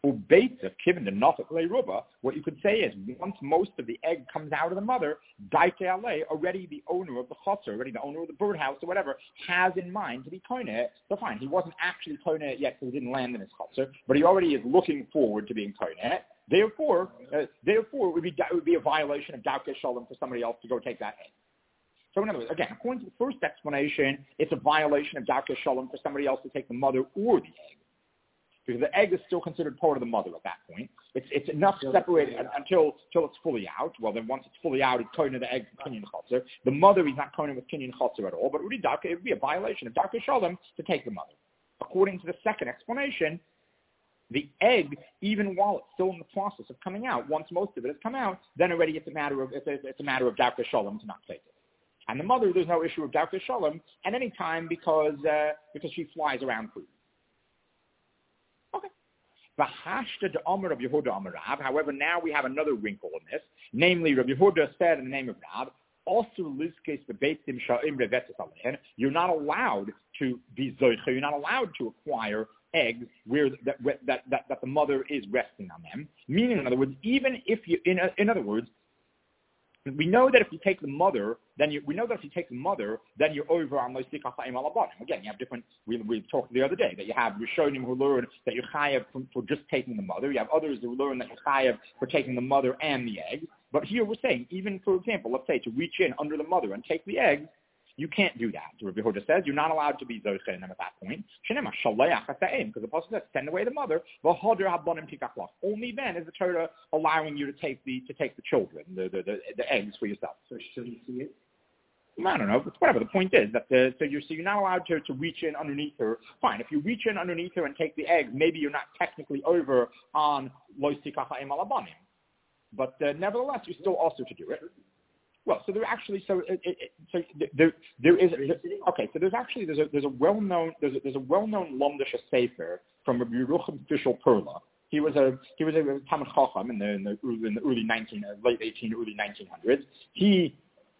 What you could say is once most of the egg comes out of the mother, already the owner of the chotzer, already the owner of the birdhouse or whatever, has in mind to be koineh. So fine, he wasn't actually koineh yet because he didn't land in his chotzer, but he already is looking forward to being koineh. Therefore, it would be a violation of darkei shalom for somebody else to go take that egg. So in other words, again, according to the first explanation, it's a violation of darkei shalom for somebody else to take the mother or the egg. Because the egg is still considered part of the mother at that point. It's enough separated until it's fully out. Well, then once it's fully out, it's koineh the egg from kinyan chotzer. The mother is not koineh with kinyan chotzer at all, but it would be a violation of darkei shalom to take the mother. According to the second explanation, the egg, even while it's still in the process of coming out, once most of it has come out, then already it's a matter of darkei shalom to not take it. And the mother, there's no issue of darkei shalom at any time because she flies around freely. However, now we have another wrinkle in this. Namely, Rabbi Yehuda said in the name of Rab, you're not allowed to be zoicha, you're not allowed to acquire eggs where that the mother is resting on them. Meaning, in other words, even if you, in other words, We know that if you take the mother, then you're over on Loisik HaChaim Al Abanim. Again, you have different. We talked the other day that you have Rishonim who learn that you're chayav for just taking the mother. You have others who learn that you're chayav for taking the mother and the eggs. But here we're saying, even for example, let's say to reach in under the mother and take the eggs, you can't do that. Rabbi Yehuda says you're not allowed to be zoche in them at that point. Because the Pasuk says, send away the mother. Only then is the Torah allowing you to take the children, the eggs for yourself. So shouldn't see it? I don't know, but whatever. The point is that you're not allowed to reach in underneath her. Fine, if you reach in underneath her and take the eggs, maybe you're not technically over on Lo Yisika Chaim Al Abanim. But nevertheless, you're still also to do it. Well, so there actually, there is okay. So there's a well-known Lomdish sefer from Rabbi Yerucham Fishel Perla. He was a Talmid Chacham in the early late 1900s. He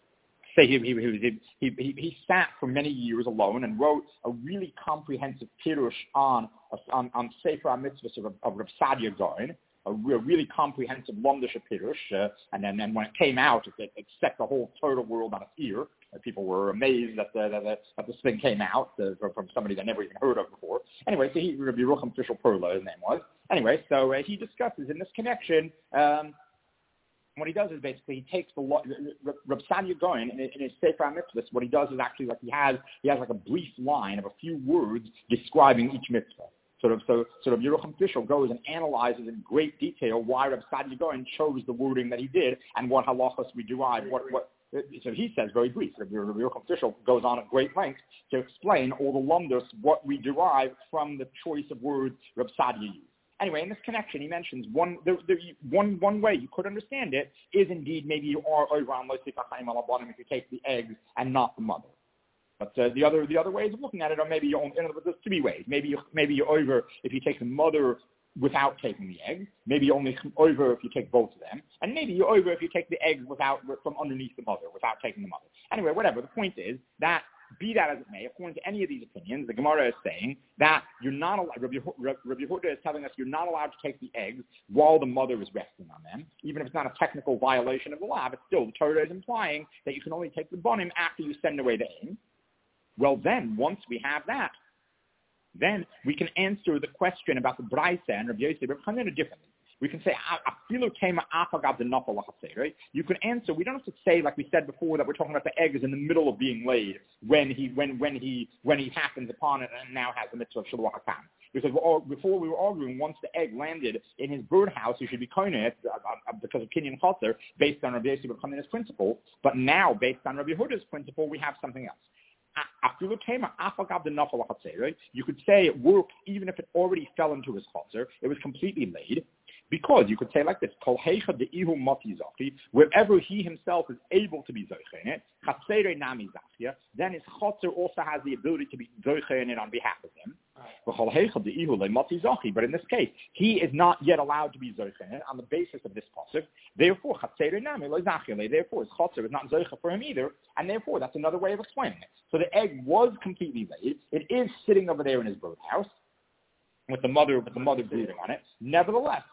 sat for many years alone and wrote a really comprehensive pirush on Sefer HaMitzvahs of Reb Sadia Gaon. A really comprehensive Lomdish pirush, and then when it came out, it set the whole Torah world on its ear. People were amazed that this thing came out from somebody they never even heard of before. Anyway, so Rabbi Yerucham Fishel Perla, his name was. Anyway, so he discusses in this connection. What he does is basically he takes Reb Sadia Gaon in his Sefer HaMitzvahs. What he does is actually like he has like a brief line of a few words describing each mitzvah. Sort of Yerucham Fishel goes and analyzes in great detail why Reb Sadia Gaon chose the wording that he did and what halachas we derive. So he says very brief. Yerucham Fishel goes on at great length to explain all the lumdus what we derive from the choice of words Reb Sadia used. Anyway, in this connection, he mentions one way you could understand it is indeed maybe you are over on Lo Yisika Chaim Al Abanim if you take the eggs and not the mother. But the other ways of looking at it are maybe there's three ways. Maybe you're over if you take the mother without taking the eggs. Maybe you're only over if you take both of them. And maybe you're over if you take the eggs from underneath the mother, without taking the mother. Anyway, whatever. The point is that, be that as it may, according to any of these opinions, the Gemara is saying that you're not allowed, Rabbi Yehuda is telling us you're not allowed to take the eggs while the mother is resting on them. Even if it's not a technical violation of the law, but still the Torah is implying that you can only take the bonim after you send away the eggs. Well, then, once we have that, then we can answer the question about the Braisa and Rabbi Yosef differently. We can say, right? You can answer, we don't have to say, like we said before, that we're talking about the egg is in the middle of being laid when he happens upon it and now has the mitzvah of Shiluach HaKam. Because before we were arguing, once the egg landed in his birdhouse, he should be kohen it because of Kinyan Chotzer, based on Rabbi Yosef Chamin's principle. But now, based on Rabbi Yehuda's principle, we have something else. You could say it worked even if it already fell into his chotzer. It was completely laid. Because you could say like this, wherever he himself is able to be zoche in it, then his chotzer also has the ability to be zoche in it on behalf of him. But in this case, he is not yet allowed to be zoche in it on the basis of this pasuk. Therefore, his chotzer is not zoche for him either, and therefore that's another way of explaining it. So the egg was completely laid. It is sitting over there in his birdhouse with the mother brooding on it. Nevertheless,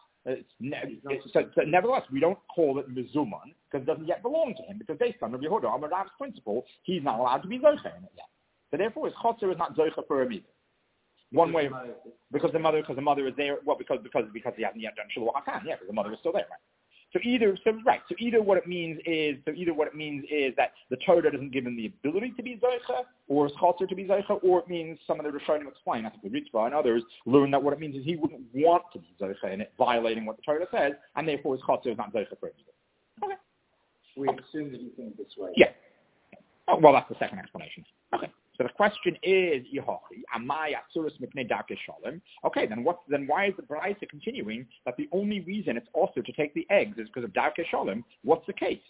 we don't call it mizuman because it doesn't yet belong to him. Because based on Rabbi Yehuda, Rav's principle, he's not allowed to be zoche in it yet. So therefore, his chotzer is not zoche for him either. One way, because the mother is there. Well, because he hasn't yet done Shiluach HaKam. Yeah, because the mother is still there, right? So either what it means is that the Torah doesn't give him the ability to be zoche, or his chotzer to be zoche, or it means some of the Rishonim explain. I think the Ritzvah and others learn that what it means is he wouldn't want to be zoche in it, violating what the Torah says, and therefore his chotzer is not zoche for him either. Okay. We assume that you think this way. Yeah. Oh, well, that's the second explanation. Okay. So the question is, okay, then why is the Braisa continuing that the only reason it's also to take the eggs is because of Darkei Shalom? What's the case?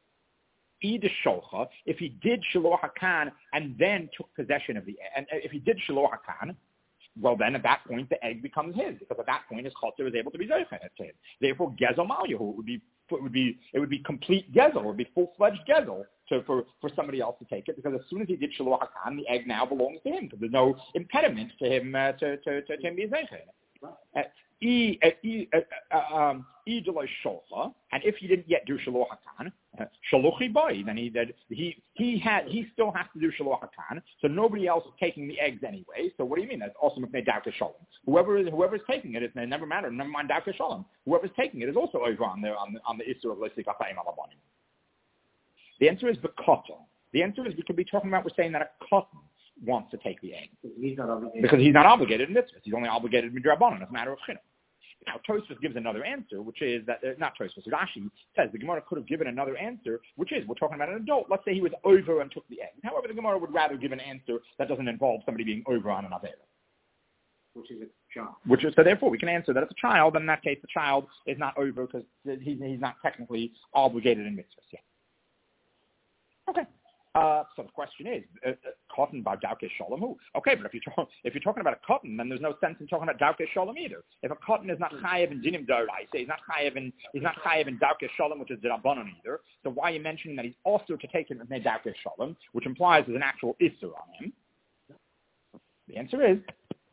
If he did Shiluach HaKam and then took possession of the egg, and if he did Shiluach HaKam, well, then at that point the egg becomes his, because at that point his chotzer is able to be zoche to him. Therefore, gezel mal yehu, it would be complete gezel, it would be full-fledged gezel for somebody else to take it, because as soon as he did Shiluach HaKam, the egg now belongs to him, because there's no impediment to him to him being zoche in it. and if he didn't yet do Shaloch HaKan, Shaluchi Boy, then he still has to do Shaloch HaKan, so nobody else is taking the eggs anyway. So what do you mean? That's also Mipnei Darkei Shalom. Whoever's taking it, it never matters. Never mind Darkei Shalom. Whoever's taking it is also over on the Issur of Leisik Afayim Alabanim. The answer is the cotton. The answer is we could be talking about, we're saying that a cotton wants to take the egg. Because he's not obligated in mitzvahs. He's only obligated in midrabanan as a matter of chinuch. Now, Tosfos gives another answer, which is that, not Tosfos, Rashi says the Gemara could have given another answer, which is, we're talking about an adult. Let's say he was over and took the egg. However, the Gemara would rather give an answer that doesn't involve somebody being over on an Avera. Which is a child. So therefore, we can answer that it's a child, and in that case, the child is not over because he's not technically obligated in mitzvahs yet. Okay. So the question is, cotton by Darkei Shalom who? Okay, but if you're talking about a cotton, then there's no sense in talking about Darkei Shalom either. If a cotton is not chayev in dinim d'oraisa, he's not chayev in Darkei Shalom, which is d'rabbanan either. So why are you mentioning that he's also to take it in Darkei Shalom, which implies there's an actual issur on him? The answer is,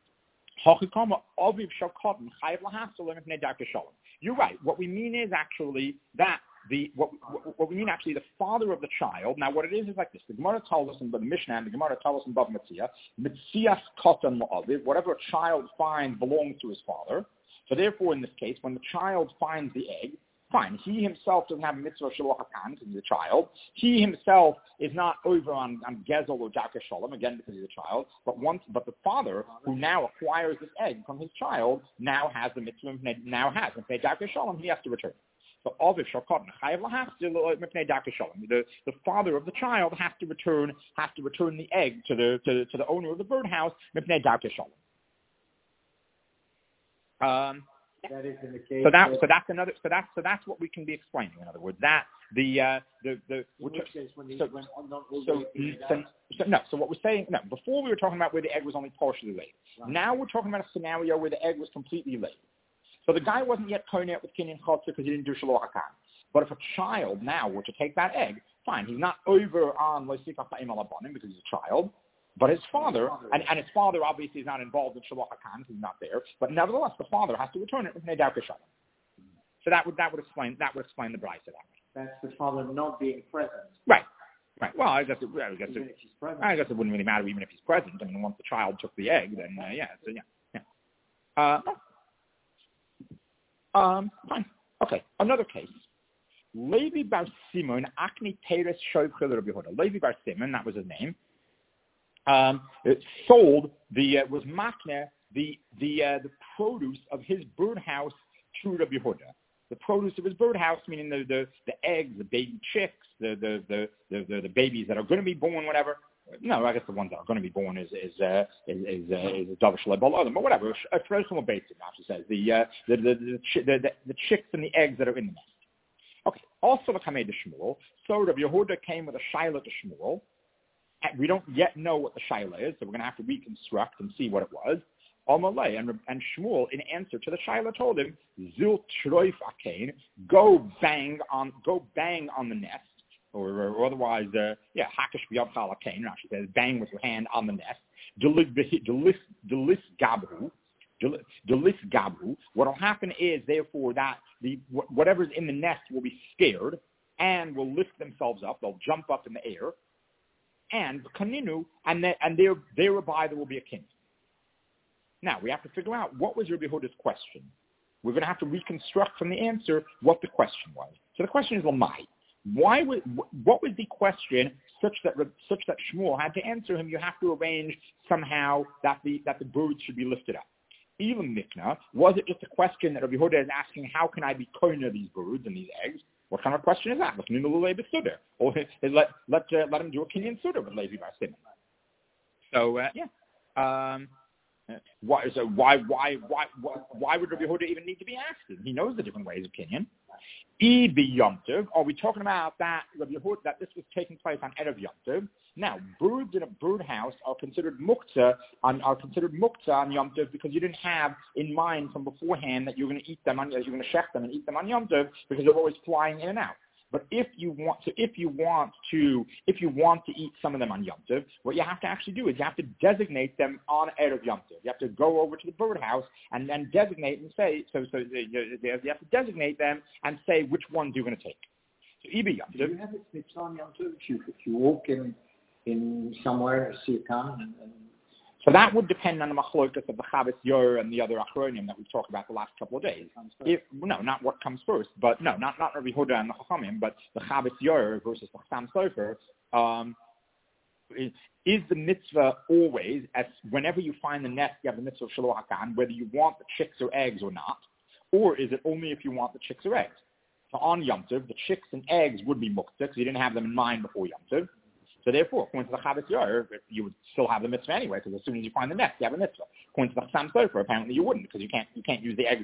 you're right. What we mean is actually that what we mean actually the father of the child. Now what it is like this. The Gemara tells us in the Mishnah and the Gemara tells us in Bava Metzia, Metzias Katan La'aviv, whatever a child finds belongs to his father. So therefore in this case, when the child finds the egg, fine, he himself doesn't have a mitzvah of Shaloch HaKan because he's a child. He himself is not over on Gezel or Darkei Shalom, again because he's a child, but the father who now acquires this egg from his child now has the mitzvah, Mipnei Darkei Shalom, he has to return. So Aviv Shakot Chayav Lahafzil Mipnei Darkei Shalom. The father of the child has to return the egg to the owner of the birdhouse, Mipnei Darkei Shalom. That is in the case. So that's what we can be explaining. In other words, that So what we're saying, before we were talking about where the egg was only partially laid. Right. Now we're talking about a scenario where the egg was completely laid. So the guy wasn't yet kohen with kinyan chotzer because he didn't do Shaloch HaKan. But if a child now were to take that egg, fine, he's not over on Leisik Afayim Alabanim because he's a child. But his father, and his father obviously is not involved in Shaloch HaKan because he's not there. But nevertheless, the father has to return it with Darkei Shalom. So that would explain the brayso that way. That's the father not being present. Right. Well, I guess it wouldn't really matter even if he's present. I mean, once the child took the egg, then fine. Okay, another case. Levi bar Simon Akni Teres Shovchel Rabbi Yehuda. Levi bar Simon, that was his name. Sold was makne the produce of his birdhouse to Rabbi Yehuda. The produce of his birdhouse, meaning the eggs, the baby chicks, the babies that are going to be born, whatever. No, I guess the ones that are going to be born is a davar shalei bal adam, but whatever. A traditional basis, Rashi says the chicks and the eggs that are in the nest. Okay. Also, the Kamei de Shmuel. So Rabbi Yehuda came with a shaila to Shmuel. We don't yet know what the shaila is, so we're going to have to reconstruct and see what it was. Amalei and Shmuel, in answer to the shaila, told him, "Zil troif akain, go bang on the nest, or otherwise, hakish b'yad chal akain." Rashi says, "Bang with your hand on the nest." Delis gabru. What will happen is, therefore, that whatever's in the nest will be scared and will lift themselves up. They'll jump up in the air. And kaninu, and thereby there will be a king. Now we have to figure out what was Rabbi Yehuda's question. We're going to have to reconstruct from the answer what the question was. So the question is lamai. What was the question such that Shmuel had to answer him? You have to arrange somehow that the birds should be lifted up. Even mikna, was it just a question that Rabbi Yehuda is asking? How can I be kohen of these birds and these eggs? What kind of question is that? Or let him do a kinyan suda with Levi bar Simon. So why would Rabbi Yehuda even need to be asked? He knows the different ways of kinyan. Yom Tov. Are we talking about that Rabbi Yehuda, that this was taking place on Erev Yom Tov? Now, birds in a birdhouse are considered muktzah on Yom Tov because you didn't have in mind from beforehand that you're going to eat them you're going to shech them and eat them on Yom Tov because they're always flying in and out. But if you want to eat some of them on Yom Tov, what you have to actually do is you have to designate them on Erev Yom Tov. You have to go over to the birdhouse and then designate and say, you have to designate them and say which ones you're going to take. So Ibi Yom Tov. Do you have it mitzvah on Yom Tov? If you walk in somewhere and see a town and so that would depend on the machlokas of the Chavis Yor and the other Achronim that we've talked about the last couple of days. Not what comes first, but not Rabbi Huda and the Chachamim, but the Chavis Yor versus the Chassam Sofer. Is the mitzvah always, as whenever you find the nest, you have the mitzvah of Shiloh HaKan, whether you want the chicks or eggs or not, or is it only if you want the chicks or eggs? So on Yom Tov, the chicks and eggs would be muktzah, because you didn't have them in mind before Yom Tov. So therefore, according to the Chavis Yor, you would still have the mitzvah anyway, because as soon as you find the nest, you have a mitzvah. According to the Chassam Sofer, apparently you wouldn't, because you can't use the eggs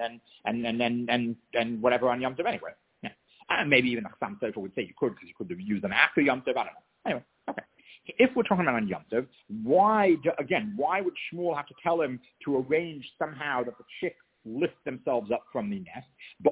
and whatever on Yom Tov anyway. Yeah. And maybe even the Chassam Sofer would say you could, because you could use them after Yom Tov. I don't know. Anyway, okay. If we're talking about on Yom Tov, why would Shmuel have to tell him to arrange somehow that the chicks lift themselves up from the nest?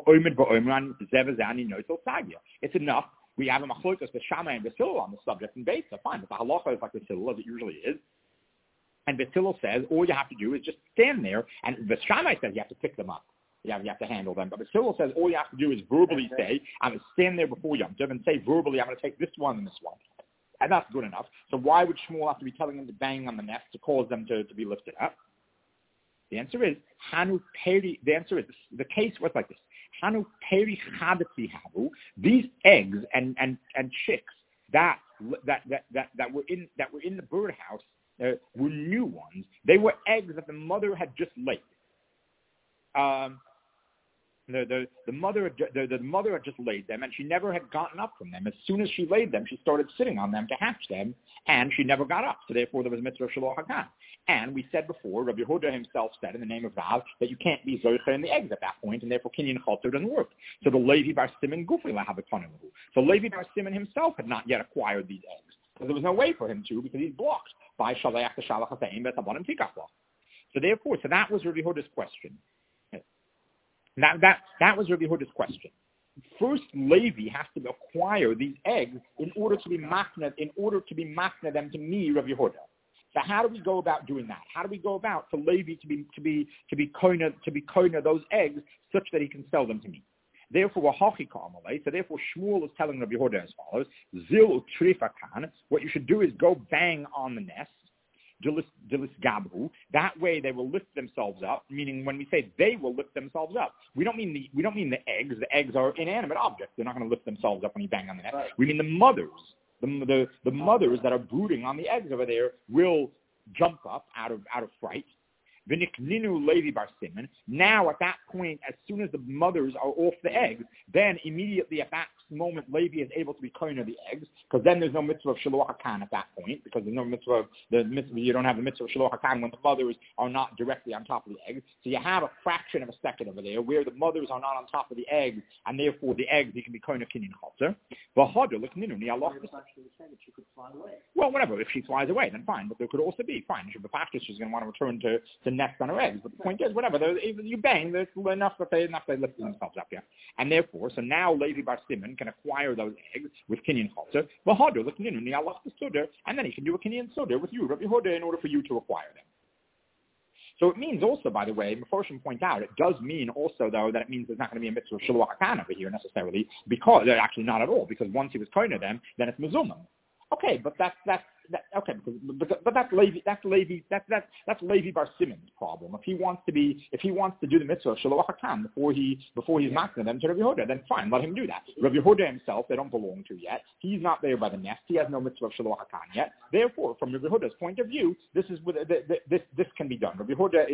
It's enough. We have a machlokas, the Shammai and Basil on the subject in Beis. Fine, but the halacha is like Basil, as it usually is. And Basil says all you have to do is just stand there, and the Shammai says you have to pick them up. You have to handle them. But Basil says all you have to do is verbally say, I'm going to stand there before Yom Tov and say verbally, I'm going to take this one and this one. And that's good enough. So why would Shmuel have to be telling him to bang on the nest to cause them to be lifted up? The answer is, Hanu Peri, the answer is, the case was like this. Hanu Peri Chadati Havu, these eggs and chicks that were in the birdhouse were new ones. They were eggs that the mother had just laid. The mother had just laid them, and she never had gotten up from them. As soon as she laid them, she started sitting on them to hatch them, and she never got up. So therefore, there was a mitzvah of Shiloh HaKan. And we said before, Rabbi Yehuda himself said in the name of Rav that you can't be zoicha in the eggs at that point, and therefore Kinyan Chalter doesn't work. So the Levi Bar Simon Gufi lahavatonim. So Levi Bar Simon himself had not yet acquired these eggs, so there was no way for him to, because he's blocked by Shalach the Shalach Haseim Betabonim Tikachlah. So therefore, that was Rabbi Yehuda's question. That was Rabbi Yehuda's question. First, Levi has to acquire these eggs in order to be makna them to me, Rabbi Yehuda. So how do we go about doing that? How do we go about for Levi to be koina those eggs such that he can sell them to me? Therefore, so therefore Shmuel is telling Rabbi Yehuda as follows: Zil utrifakan. What you should do is go bang on the nest. Dilis gabhu. That way they will lift themselves up. Meaning, when we say they will lift themselves up, we don't mean the eggs. The eggs are inanimate objects. They're not going to lift themselves up when you bang on the nest. Right. We mean the mothers. The mothers that are brooding on the eggs over there will jump up out of fright. V'nikninu Levi Bar Simon. Now, at that point, as soon as the mothers are off the eggs, then immediately at that moment, Levi is able to be koiner the eggs, because then there's no mitzvah of Shiloh HaKan at that point, because there's no mitzvah you don't have the mitzvah of Shiloh HaKan when the mothers are not directly on top of the eggs. So you have a fraction of a second over there where the mothers are not on top of the eggs, and therefore the eggs, you can be koiner kinyan chalter. Well, whatever. If she flies away, then fine. But there could also be, fine. She's going to want to return to nest on her eggs. But the point is, whatever. You bang, there's enough that they lift themselves up, yeah. And therefore, so now Levi Bar Simon can acquire those eggs with kinyan chalter. And then he can do a kinyan soder with you, Rabbi Yehuda, in order for you to acquire them. So it means also, by the way, Meforshim point out, it does mean also, though, that it means there's not going to be a mitzvah of Shiloh HaKan over here necessarily, because they're actually not at all, because once he was koiner them, then it's mezumim. Okay, but that's Levi Bar Simon's problem. If he wants to do the mitzvah of Shiloh HaKan before he's makna them to Rabbi Yehuda, then fine, let him do that. Rabbi Yehuda himself, they don't belong to yet. He's not there by the nest. He has no mitzvah of Shiloh HaKan yet. Therefore, from Rabbi Yehuda's point of view, this can be done. Rabbi Yehuda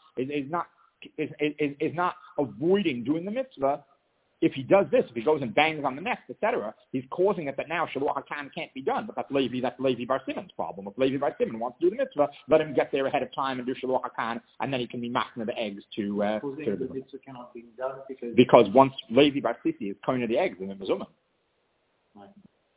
is not avoiding doing the mitzvah. If he does this, if he goes and bangs on the nest, etc., he's causing it that now Shiloh HaKan can't be done. But that's Levi Bar Simon's problem. If Levi Bar Simon wants to do the mitzvah, let him get there ahead of time and do Shiloh HaKan, and then he can be makna the eggs to the mitzvah cannot be done because once Levi Bar Sisi is koiner the eggs, then they're mezumah. Right.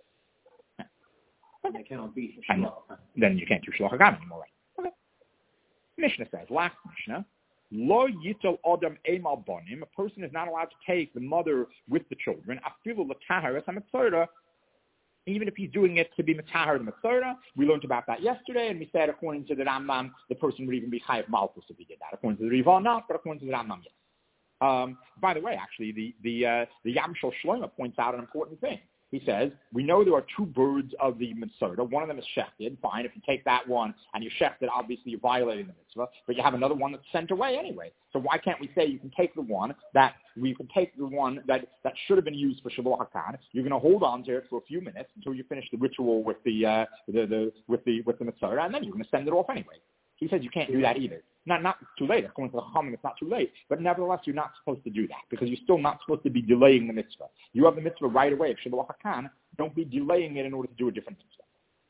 They cannot be Shiloh. Then you can't do Shiloh HaKan anymore, right? Okay. Mishnah says, last Mishnah, Lo yitel adam emal bonim. A person is not allowed to take the mother with the children. Afilu l'taharas hamitzora. Even if he's doing it to be Matahar the Matzora. We learned about that yesterday, and we said according to the Rambam, the person would even be Chayav Malchus if he did that. According to the Riva, not, but according to the Rambam, yes. By the way, actually, the Yamshel Shlomo points out an important thing. He says, we know there are two birds of the mitzvah. One of them is shechted. Fine, if you take that one and you shecht it, obviously you're violating the mitzvah, but you have another one that's sent away anyway. So why can't we say you can take the one that should have been used for Shiloh HaKan? You're going to hold on to it for a few minutes until you finish the ritual with the mitzvah, and then you're going to send it off anyway. He says you can't do that either. Not too late. According to the Chachamim, it's not too late. But nevertheless, you're not supposed to do that because you're still not supposed to be delaying the mitzvah. You have the mitzvah right away. If Shiloh HaKan, don't be delaying it in order to do a different mitzvah.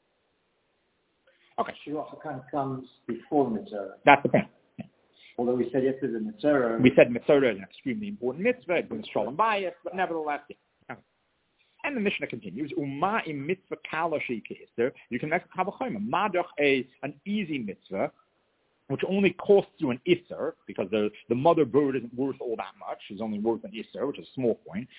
Okay. Shiloh HaKan comes before the mitzvah. That's the point. Yeah. Although we said yesterday the mitzvah. We said mitzvah is an extremely important mitzvah. It brings shalom bayis, but nevertheless, yeah. Okay. And the Mishnah continues, Uma im mitzvah kala sheikeister. You can make a kavachayim, madach an easy mitzvah, which only costs you an isser, because the mother bird isn't worth all that much. She's only worth an isser, which is a small point.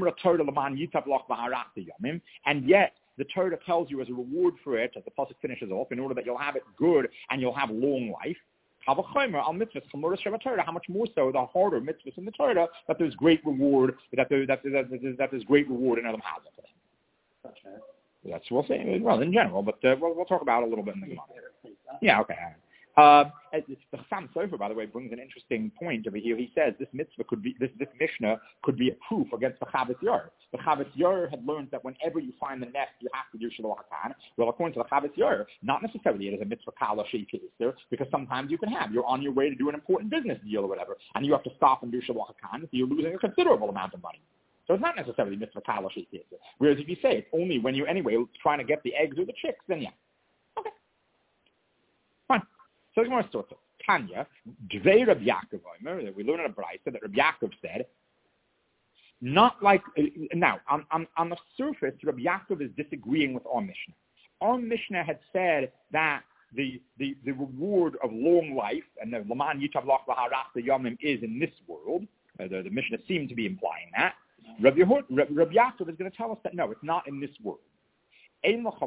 And yet, the Torah tells you as a reward for it, as the pasuk finishes off, in order that you'll have it good and you'll have long life. How much more so the harder mitzvahs in the Torah that there's great reward, that there's great reward in Adam Hazah for them. That's what we'll say. Well, in general, but we'll talk about it a little bit in the Gemara. Yeah, okay. The Chassam Sofer, by the way, brings an interesting point over here. He says this mitzvah could be, this Mishnah could be a proof against the Chavetz Yair. The Chavetz Yair had learned that whenever you find the nest, you have to do Shiloh HaKan. Well, according to the Chavetz Yair, not necessarily it is a mitzvah kala sheikeister, because sometimes you're on your way to do an important business deal or whatever, and you have to stop and do Shiloh HaKan, so you're losing a considerable amount of money. So it's not necessarily mitzvah kala sheikeister. Whereas if you say it's only when you're anyway trying to get the eggs or the chicks, then yeah. Okay. Fine. So the Gemara starts off. Tanya, Dvei Rabbi Yaakov Omer, that we learn in a Brayta that Rabbi Yaakov said, not like, now, on the surface, Rabbi Yaakov is disagreeing with our Mishnah. Our Mishnah had said that the reward of long life, and the Laman Yitav Lach V'Harach the Yomim is in this world. The Mishnah seemed to be implying that. Rabbi Yaakov is going to tell us that no, it's not in this world. There's not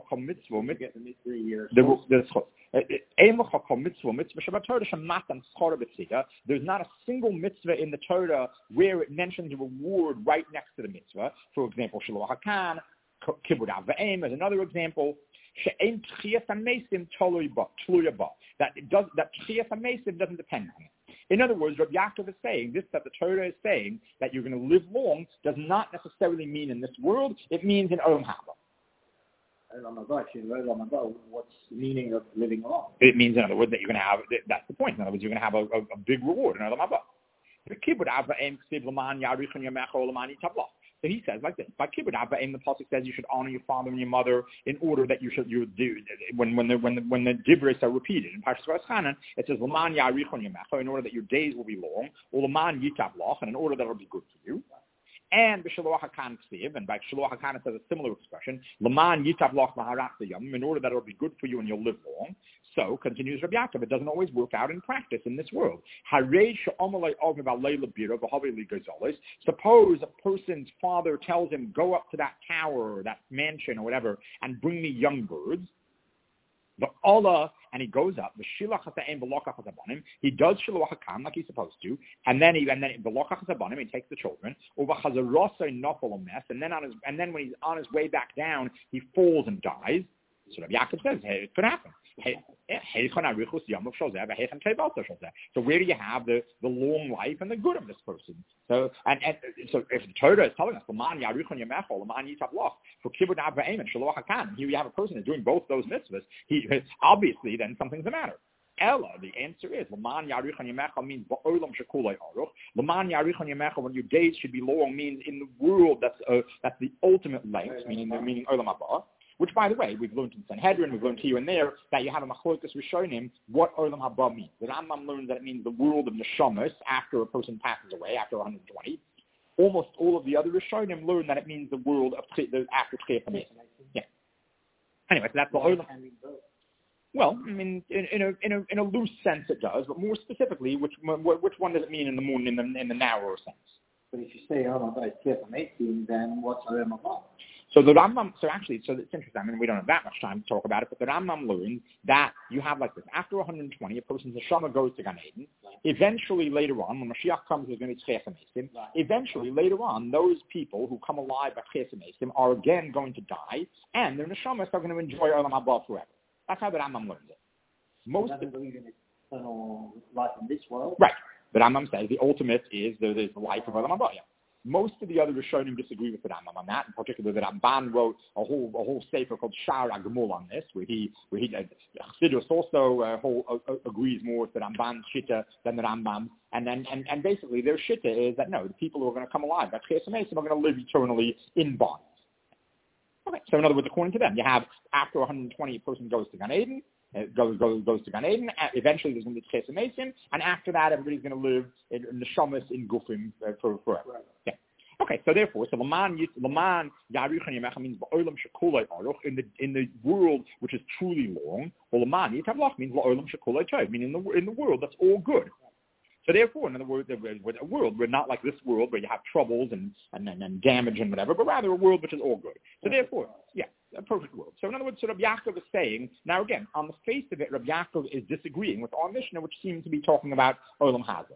a single mitzvah in the Torah where it mentions a reward right next to the mitzvah. For example, Shiloh HaKan, Kibbud Av V'Eim is another example. That Tchiyas HaMesim doesn't depend on it. In other words, Rabbi Yaakov is saying this, that the Torah is saying that you're going to live long does not necessarily mean in this world. It means in Olam Haba. What's the meaning of living long? It means, in other words, that you're going to have, that's the point. In other words, you're going to have a big reward in Olam Haba. So he says like this: by Kibbud Av V'Eim, the pasuk says you should honor your father and your mother in order that you do when the dibros are repeated. In Parshas Vayischanan, it says L'man Yarichon Yamecha, in order that your days will be long, or L'man Yitav Lach, and in order that it will be good for you. And b'Shiloh HaKan Ksiv, and by Shiloh HaKan it says a similar expression, L'man Yitav Lach V'Harach Yom, in order that it will be good for you and you'll live long. So, continues Rabbi Yaakov, it doesn't always work out in practice in this world. Suppose a person's father tells him, go up to that tower or that mansion or whatever and bring me young birds. The Allah, and he goes up. The Shilach Hasa'im V'Lokach Hasabanim. He does Shiloh HaKan like he's supposed to, and then V'Lokach Hasabanim, he takes the children. Over Chazarosay Nofel Mess, and then when he's on his way back down, he falls and dies. So Rabbi Yaakov says, hey, it could happen. So where do you have the long life and the good of this person? So so if the Torah is telling us for Kibbud Av V'Eim and Shiloh HaKan, here you have a person who's doing both those mitzvahs, obviously then something's the matter. Ella, the answer is L'man Yarichon Yamecha means Ba'olam Shekulei Aruch. L'man Yarichon Yamecha, when your days should be long, means in the world that's the ultimate length, meaning Olam Haba. Which, by the way, we've learned in Sanhedrin, we've learned here and there, that you have a Machlokas Rishonim, what Olam Haba means. The Rambam learns that it means the world of Neshamas after a person passes away, after 120. Almost all of the other Rishonim learn that it means the world of after Tchiyas HaMesim. Yeah. Anyway, so that's the Olam. Well, I mean, in a loose sense it does, but more specifically, which one does it mean in the narrower sense? But if you say Olam Haba is clear from 18, then what's Olam Haba? So it's interesting. I mean, we don't have that much time to talk about it, but the Rambam learns that you have like this. After 120, a person's neshama goes to Gan Eden. Right. Eventually, later on, when Mashiach comes, there's going to be Tchias HaMesim. Right. Eventually, later on, those people who come alive by Tchias HaMesim are again going to die, and their neshamas are going to enjoy Olam Haba forever. That's how the Rambam learns it. Most doesn't believe in eternal life in this world. Right. The Rambam says the ultimate is there's the life of Olam Haba. Yeah. Most of the other Rishonim disagree with the Rambam on that. In particular, the Ramban wrote a whole sefer called Shar HaGemul on this, where Chassidus also agrees more with the Ramban's shitta than the Rambam. And basically their shitta is that no, the people who are going to come alive, that Tchias HaMesim, are going to live eternally in bonds. Okay, so in other words, according to them, you have after 120, a person goes to Gan Eden. Goes to Gan Eden. Eventually, there's going to be Tchias HaMesim, and after that, everybody's going to live in neshamas in gufim forever. Right. Yeah. Okay. So therefore, Laman Yaruchan Yemecha means ba'olam shekulei aruch in the world which is truly long. Or Laman Yitavlach means ba'olam shekulei tov, meaning in the world that's all good. So therefore, in other words, a world, we're not like this world where you have troubles and damage and whatever, but rather a world which is all good. So therefore, yeah, a perfect world. So in other words, so Rabbi Yaakov is saying, now again, on the face of it, Rabbi Yaakov is disagreeing with our Mishnah, which seems to be talking about Olam Hazeh.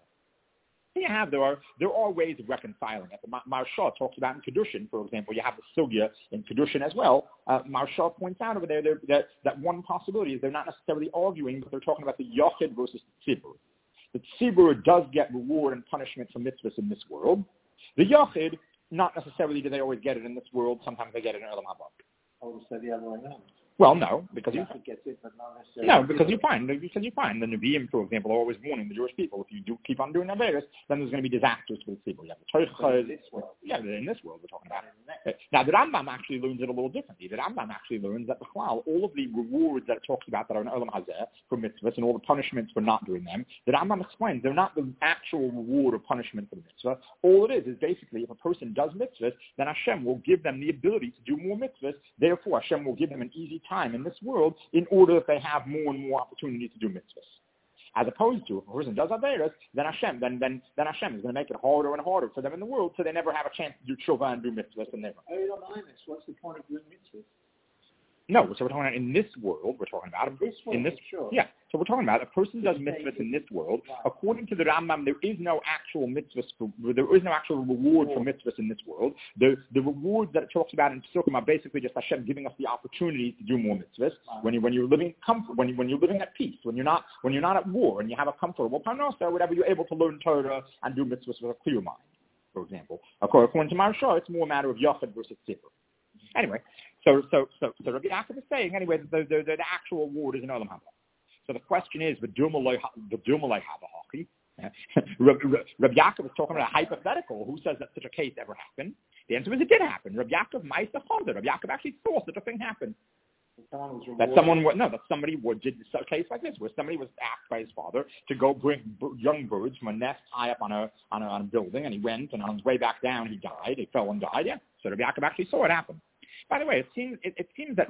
There are ways of reconciling it. The Maharsha talks about in Kedushin, for example. You have the Sugya in Kedushin as well. Maharsha points out over there that one possibility is they're not necessarily arguing, but they're talking about the Yochid versus the Tzibur. The Tzibur does get reward and punishment for mitzvahs in this world. The Yochid, not necessarily do they always get it in this world. Sometimes they get it in Olam Haba. I would say the other way around. Well, no, because you get it, but not necessarily. No, because you find the Nevi'im, for example, are always warning the Jewish people: if you do keep on doing Averos, then there's going to be disasters for the people. You have the Torah. In this world we're talking about. Now, the Rambam actually learns it a little differently. The Rambam actually learns that all of the rewards that it talks about that are in Olam Hazeh for mitzvahs and all the punishments for not doing them, the Rambam explains they're not the actual reward or punishment for the mitzvah. All it is basically if a person does mitzvahs, then Hashem will give them the ability to do more mitzvahs. Therefore, Hashem will give them an easy time in this world in order that they have more and more opportunity to do mitzvahs. As opposed to if a person does Averos, then Hashem is going to make it harder and harder for them in the world, so they never have a chance to do tshuva and do mitzvahs and never. What's the point of doing mitzvahs? No, so we're talking about in this world. We're talking about sure. Yeah. So we're talking about a person does mitzvahs in this world. Wow. According to the Rambam, there is no actual mitzvahs. There is no actual reward for mitzvahs in this world. The rewards that it talks about in Pesukim are basically just Hashem giving us the opportunity to do more mitzvahs. Wow. When you're living comfort, when you're living at peace, when you're not at war, and you have a comfortable parnasa or whatever, you're able to learn Torah and do mitzvahs with a clear mind. For example, according to Maharsha, it's more a matter of Yochid versus Tzibur. Anyway. So Rabbi Yaakov is saying, anyway, the actual reward is in Olam Haba. So the question is, the Dumalei Haba. Rabbi Yaakov is talking about a hypothetical. Who says that such a case ever happened? The answer is it did happen. Rabbi Yaakov Ma'aseh Chazor. Rabbi Yaakov actually saw such a thing happen. That somebody did a case like this, where somebody was asked by his father to go bring young birds from a nest high up on a building, and he went, and on his way back down, he died. He fell and died. Yeah. So Rabbi Yaakov actually saw it happen. By the way, it seems that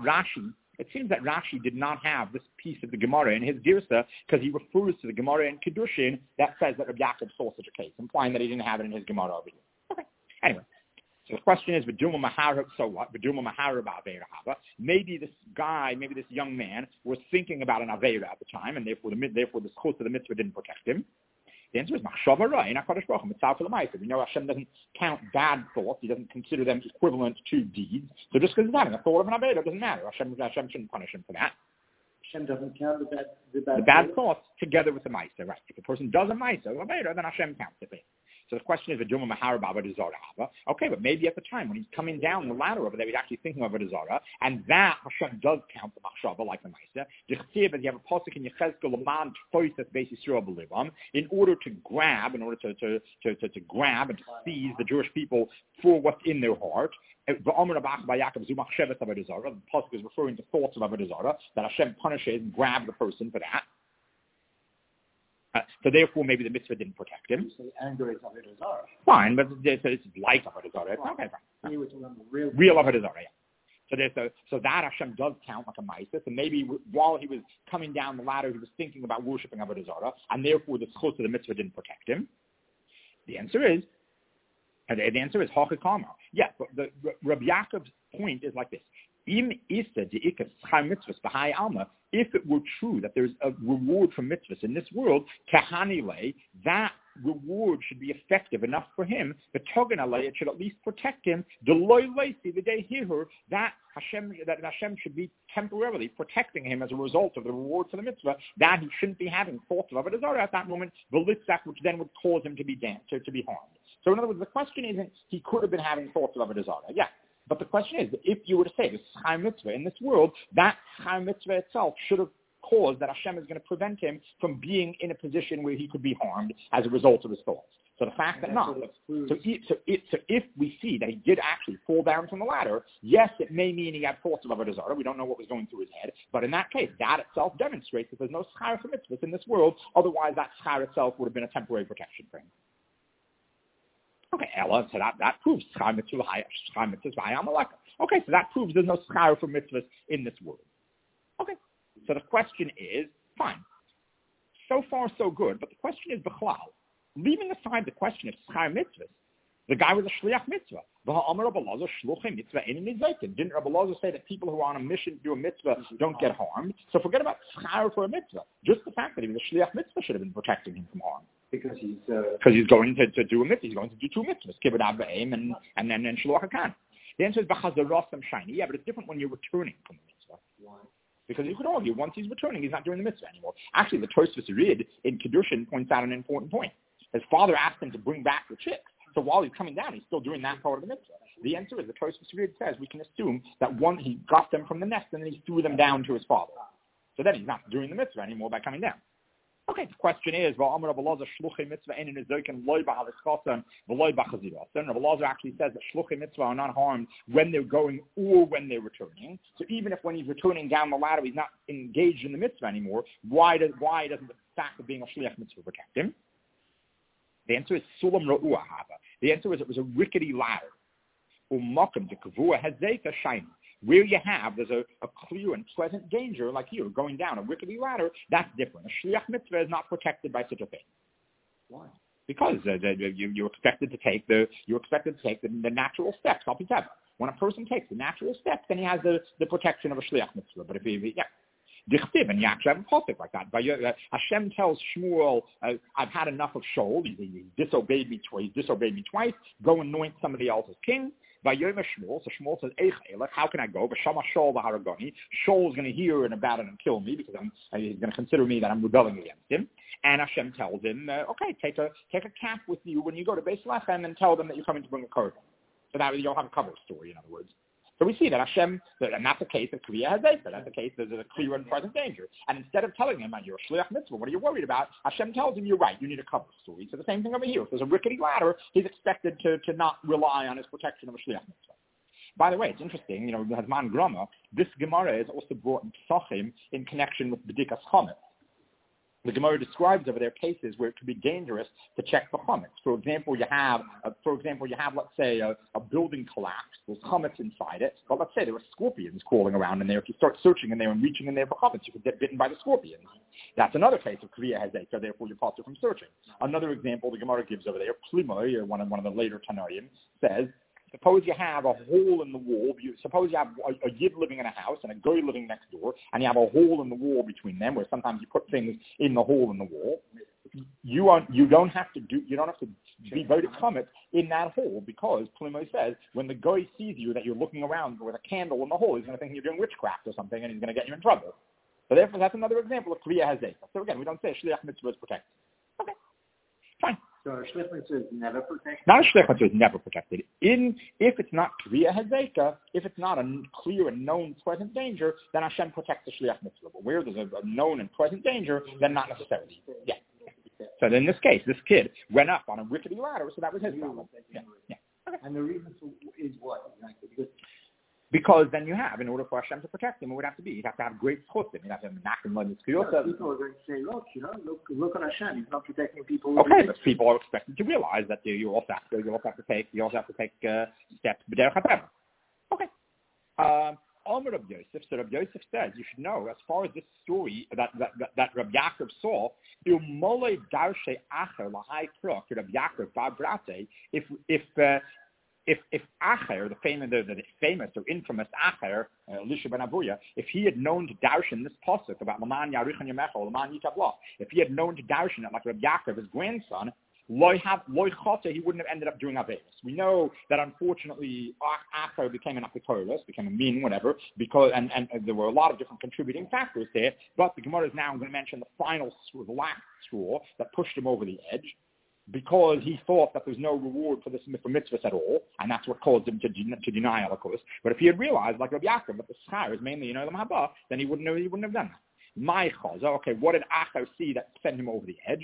Rashi did not have this piece of the Gemara in his Girsa because he refers to the Gemara in Kedushin that says that Rabbi Yaakov saw such a case, implying that he didn't have it in his Gemara over here. Okay. Anyway, so the question is, V'duma Mahara, so what? V'duma Mahara ba'Aveira Haba. Maybe this young man was thinking about an Aveira at the time, and therefore the schus of the mitzvah didn't protect him. The answer is Machshava Ra, in HaKadosh Baruch Hu, Mitzvah L'Maisa. We know Hashem doesn't count bad thoughts. He doesn't consider them equivalent to deeds. So just because he's having a thought of an Aveira doesn't matter. Hashem shouldn't punish him for that. Hashem doesn't count the bad thoughts together with the Maisa, right? If a person does a Maisa, Aveira, then Hashem counts it. So the question is, V'duma Mahara ba'Avodah Zarah. Okay, but maybe at the time when he's coming down the ladder over there, he's actually thinking of Avodah Zarah, and that Hashem does count the Machshava like the Maisa. Dichtiv, as you have a pasuk in Yechezkel, Laman Tfoises Beis Yisrael B'Livam, in order to grab and to seize the Jewish people for what's in their heart. The pasuk is referring to thoughts of Avodah Zarah that Hashem punishes and grabs the person for that. So therefore, maybe the mitzvah didn't protect him. So anger is Avodah Zarah. Fine, but it's like Avodah Zarah. Okay, fine. He was real Avodah Zarah, yeah. So that Hashem does count like a ma'aser. And maybe while he was coming down the ladder, he was thinking about worshiping Avodah Zarah, and therefore the schus of the mitzvah didn't protect him. The answer is Hachikama. Yeah, but the Rabbi Yaakov's point is like this. If it were true that there's a reward for mitzvahs in this world, kahanile, that reward should be effective enough for him. But toganale, it should at least protect him. The day he heard that Hashem should be temporarily protecting him as a result of the reward for the mitzvah. That he shouldn't be having thoughts of Avodah Zarah at that moment, which then would cause him to be harmed. So in other words, the question isn't he could have been having thoughts of Avodah Zarah. Yeah. But the question is, if you were to say the Schar Mitzvah in this world, that Schar Mitzvah itself should have caused that Hashem is going to prevent him from being in a position where he could be harmed as a result of his thoughts. So the fact that not. So if we see that he did actually fall down from the ladder, yes, it may mean he had thoughts of Avodah Zarah. We don't know what was going through his head. But in that case, that itself demonstrates that there's no Schar for mitzvahs in this world. Otherwise, that Schar itself would have been a temporary protection for him. Okay, Ella, so that proves Schar Mitzvah Amalek. Okay, so that proves there's no Schar for mitzvahs in this world. Okay, so the question is, fine. So far, so good. But the question is, Bechlal, leaving aside the question of Schar Mitzvahs, the guy was a Shliach Mitzvah. Didn't Rabbi Lazar say that people who are on a mission to do a mitzvah don't get harmed? So forget about Schar for a mitzvah. Just the fact that he was a Shliach Mitzvah should have been protecting him from harm. Because he's going to do a mitzvah. He's going to do two mitzvahs, kibbud av v'aim and then shluach hakan. The answer is b'chazarosim shiny. Yeah, but it's different when you're returning from the mitzvah. Why? Because you could argue once he's returning, he's not doing the mitzvah anymore. Actually, the Tosfos Rid in Kedushin points out an important point. His father asked him to bring back the chicks. So while he's coming down, he's still doing that part of the mitzvah. The answer is the Tosfos Rid says we can assume that one he got them from the nest and then he threw them down to his father. So then he's not doing the mitzvah anymore by coming down. Okay, the question is, Rabbi Lazar actually says that shluchei mitzvah are not harmed when they're going or when they're returning. So even if when he's returning down the ladder he's not engaged in the mitzvah anymore, why doesn't the fact of being a shliach mitzvah protect him? The answer is sulam ra'ua hava. The answer is it was a rickety ladder. U'makam dekavua hazeka shiny. Where you have, there's a clear and pleasant danger, like here, going down a rickety ladder, that's different. A shliach mitzvah is not protected by such a thing. Why? Because you're expected to take the natural steps. When a person takes the natural steps, then he has the protection of a shliach mitzvah. But if Dichtiv, and you actually have a pasuk like that. Hashem tells Shmuel, I've had enough of Shaul. He disobeyed me twice. Go anoint somebody else as king. Vayomer Shmuel, so Shmuel says, how can I go? But Shama Shaul v'haragoni. Shaul is going to hear about it and kill me because he's going to consider me that I'm rebelling against him. And Hashem tells him, okay, take a calf with you when you go to Beis Lechem and tell them that you're coming to bring a korban. So that you'll have a cover story, in other words. So we see that Hashem, and that's the case of Kriya Hazeka. That's the case, there's a clear and present danger. And instead of telling him, you're a shliach mitzvah, what are you worried about? Hashem tells him, you're right, you need a cover story. So the same thing over here. If there's a rickety ladder, he's expected to not rely on his protection of a shliach mitzvah. By the way, it's interesting, Hazman Grama, this Gemara is also brought in Pesachim in connection with B'dikas Chametz. The Gemara describes over there cases where it could be dangerous to check for chametz. For example, you have, let's say, a building collapse. There's chametz inside it. But let's say there are scorpions crawling around in there. If you start searching in there and reaching in there for chametz, you could get bitten by the scorpions. That's another case of kriya hazeka. Therefore, you're parted from searching. Another example the Gemara gives over there, Plimoy, or one of the later Tanoim, says, suppose you have a hole in the wall. Suppose you have a yid living in a house and a goy living next door, and you have a hole in the wall between them, where sometimes you put things in the hole in the wall. You don't have to be voted chametz in that hole, because Plimo says when the goy sees you that you're looking around with a candle in the hole, he's going to think you're doing witchcraft or something, and he's going to get you in trouble. So therefore, that's another example of kriya hazeka. So again, we don't say shliach mitzvah is protected. Okay, fine. So a shliach mitzvah is never protected? Not a shliach mitzvah is never protected. If it's not kriya hazeka, if it's not a clear and known present danger, then Hashem protects the shliach mitzvah. But where there's a known and present danger, then not necessarily. Yeah. So in this case, this kid went up on a rickety ladder, so that was his problem. Yeah. Okay. And the reason is what exactly? Because then you have, in order for Hashem to protect him, it would have to be, you'd have to have great chutzim. You'd have to knock him on his kiyota. People are going to say, look at Hashem. He's not protecting people. Okay, but people are expected to realize that you also have to take steps. Okay. Omer Rabbi Yosef, so Rabbi Yosef says, you should know, as far as this story that Rabbi Yaakov saw, if Acher, the famous or infamous Acher, Elisha ben Avuya, if he had known to darshan this pasuk about Laman Yarichan Yamecha, Laman Yitavlach, if he had known to darshan it like Rabbi Yaakov, his grandson, he wouldn't have ended up doing Averis. We know that unfortunately Acher became an apikoros, became a mean, whatever, because and there were a lot of different contributing factors there, but the Gemara is now going to mention the final straw, the last straw that pushed him over the edge, because he thought that there's no reward for this mitzvah at all, and that's what caused him to deny Holocaust. But if he had realized, like Rabbi Yaakov, that the schar is mainly in Olam Haba, then he wouldn't have done that. My chaza, okay, what did Acher see that sent him over the edge?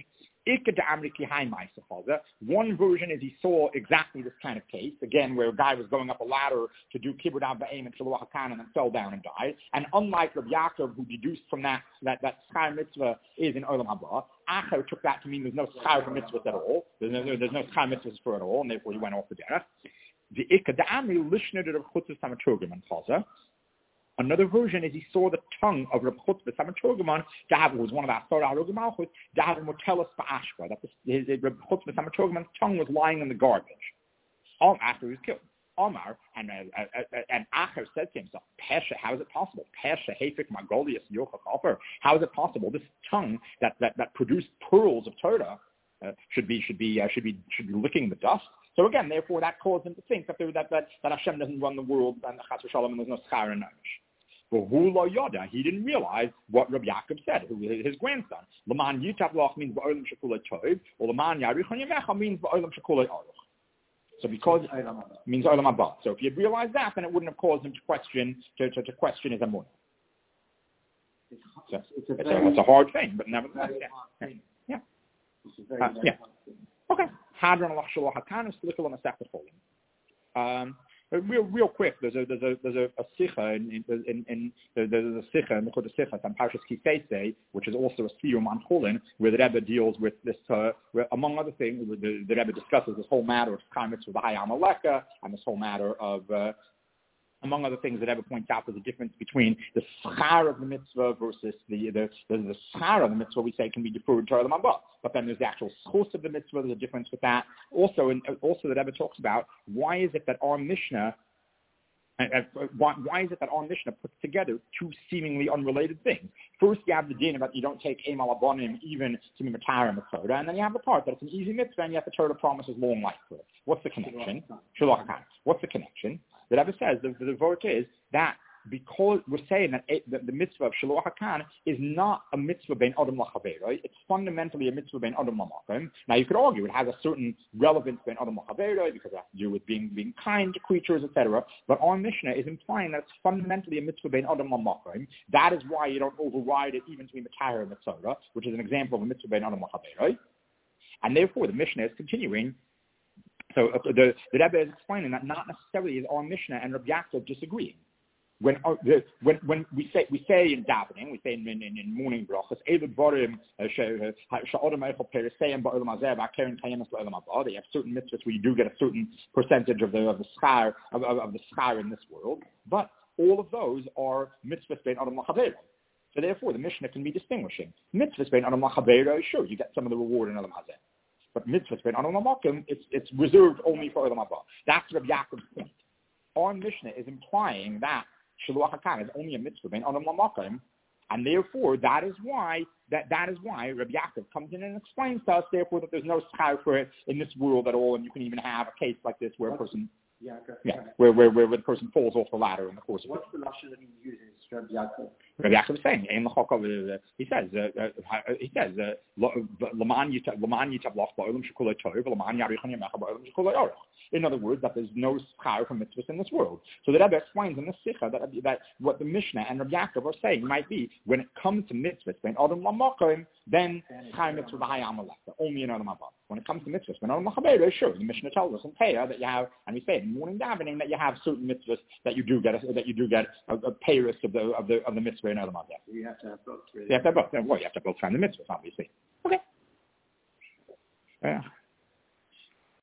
One version is he saw exactly this kind of case, again, where a guy was going up a ladder to do kibbud av ba'im and shaluach hakan and then fell down and died. And unlike Rabbi Yaakov, who deduced from that schar mitzvah is in Olam Haba, Acher took that to mean there's no schar for mitzvahs at all. There's no schar mitzvahs for it all, and therefore he went off the derech. The ikadami lishna de Rav Chutzpah Samaturgaman chaza. Another version is he saw the tongue of Rav Chutzpah Samaturgaman, who was one of our Torah Arugim Malchus, to have a motelis ba'ashka, that Rav Chutzpah Samaturgaman's tongue was lying in the garbage after he was killed. Omar, and Acher said to himself, Pesha, how is it possible? Pesha, Hefik, Magolius, Yochach, Offer. How is it possible? This tongue that produced pearls of Torah should be licking the dust. So again, therefore, that caused him to think that Hashem doesn't run the world and Chas v'Shalom and there's no schar and namish. But Hu Lo Yoda, he didn't realize what Rabbi Yaakov said, his grandson. Laman Yitavlach means Ba'olam Shekulei Tov, or Laman Yarichon Yamecha means Ba'olam Shekulei Aruch. So because means Olam Haba. So if he had realized that, then it wouldn't have caused him to question his amunah. It's a hard thing, but nevertheless, yeah. Okay. Hadron Allah Shalah Hakan is Slikul on a Sefta Cholim. Real quick, there's a sikha in the Chut Sikha and Parshas Kisei, which is also a siyum on Cholin, where the Rebbe deals with this, where, among other things, the Rebbe discusses this whole matter of Kamitz with the Hayam Aleka, and this whole matter of among other things that Rebbe points out, there's a difference between the schar of the mitzvah versus the schar of the mitzvah, we say, can be deferred to Olam Haba. But then there's the actual schus of the mitzvah, there's a difference with that. Also the Rebbe talks about why is it that our Mishnah puts together two seemingly unrelated things. First, you have the din about you don't take Eim Alabonim even to be Matar and Mitzvah, and then you have the part that it's an easy mitzvah and yet the Torah promises long life for it. What's the connection? What's the connection? The Rebbe says the vote is that because we're saying that the mitzvah of Shiluach HaKan is not a mitzvah bein Adam L'Chaveroi, it's fundamentally a mitzvah bein Adam L'Makom. Now you could argue it has a certain relevance bein Adam L'Chaveroi because it has to do with being kind to creatures, etc. But our Mishnah is implying that it's fundamentally a mitzvah bein Adam L'Makom. That is why you don't override it even to be Matayr Mitzvah, which is an example of a mitzvah bein Adam L'Chaveroi. And therefore the Mishnah is continuing. So the Rebbe is explaining that not necessarily is our Mishnah and Rabbi Yaakov disagreeing. When we say in davening, we say in morning brachas, they have certain mitzvahs where you do get a certain percentage of the schar in this world, but all of those are mitzvahs bein Adam L'Chaveroi. So therefore, the Mishnah can be distinguishing. Mitzvahs bein Adam L'Chaveroi, sure, you get some of the reward in Adam Hazeh. But mitzvahs bein Adam L'Makom, it's reserved only for Olam Haba. That's Rabbi Yaakov's point. Our Mishnah is implying that Shiluach HaKan is only a mitzvah bein Adam L'Makom, and therefore that is why Rabbi Yaakov comes in and explains to us, therefore, that there's no schar for it in this world at all, and you can even have a case like this where a person, where the person falls off the ladder in the course of it. What's the lashon that he uses, Rabbi Yaakov? Rabbi Yaakov is saying, he says, in other words, that there's no schar from mitzvahs in this world. So the Rebbe explains in the Sikha that what the Mishnah and Rabbi Yaakov are saying might be, when it comes to mitzvahs, when Adam L'Makom, then schar mitzvah b'hayam alekta, only in Adam Haba. When it comes to mitzvahs, when Adam L'Chaveroi, sure, the Mishnah tells us in Peah that you have, and we say in morning davening that you have certain mitzvahs that you do get a payers of the mitzvah in Adam Haba. You have to have both. Really. You have to have both. Well, you have to have both from the mitzvahs, obviously. Okay. Yeah.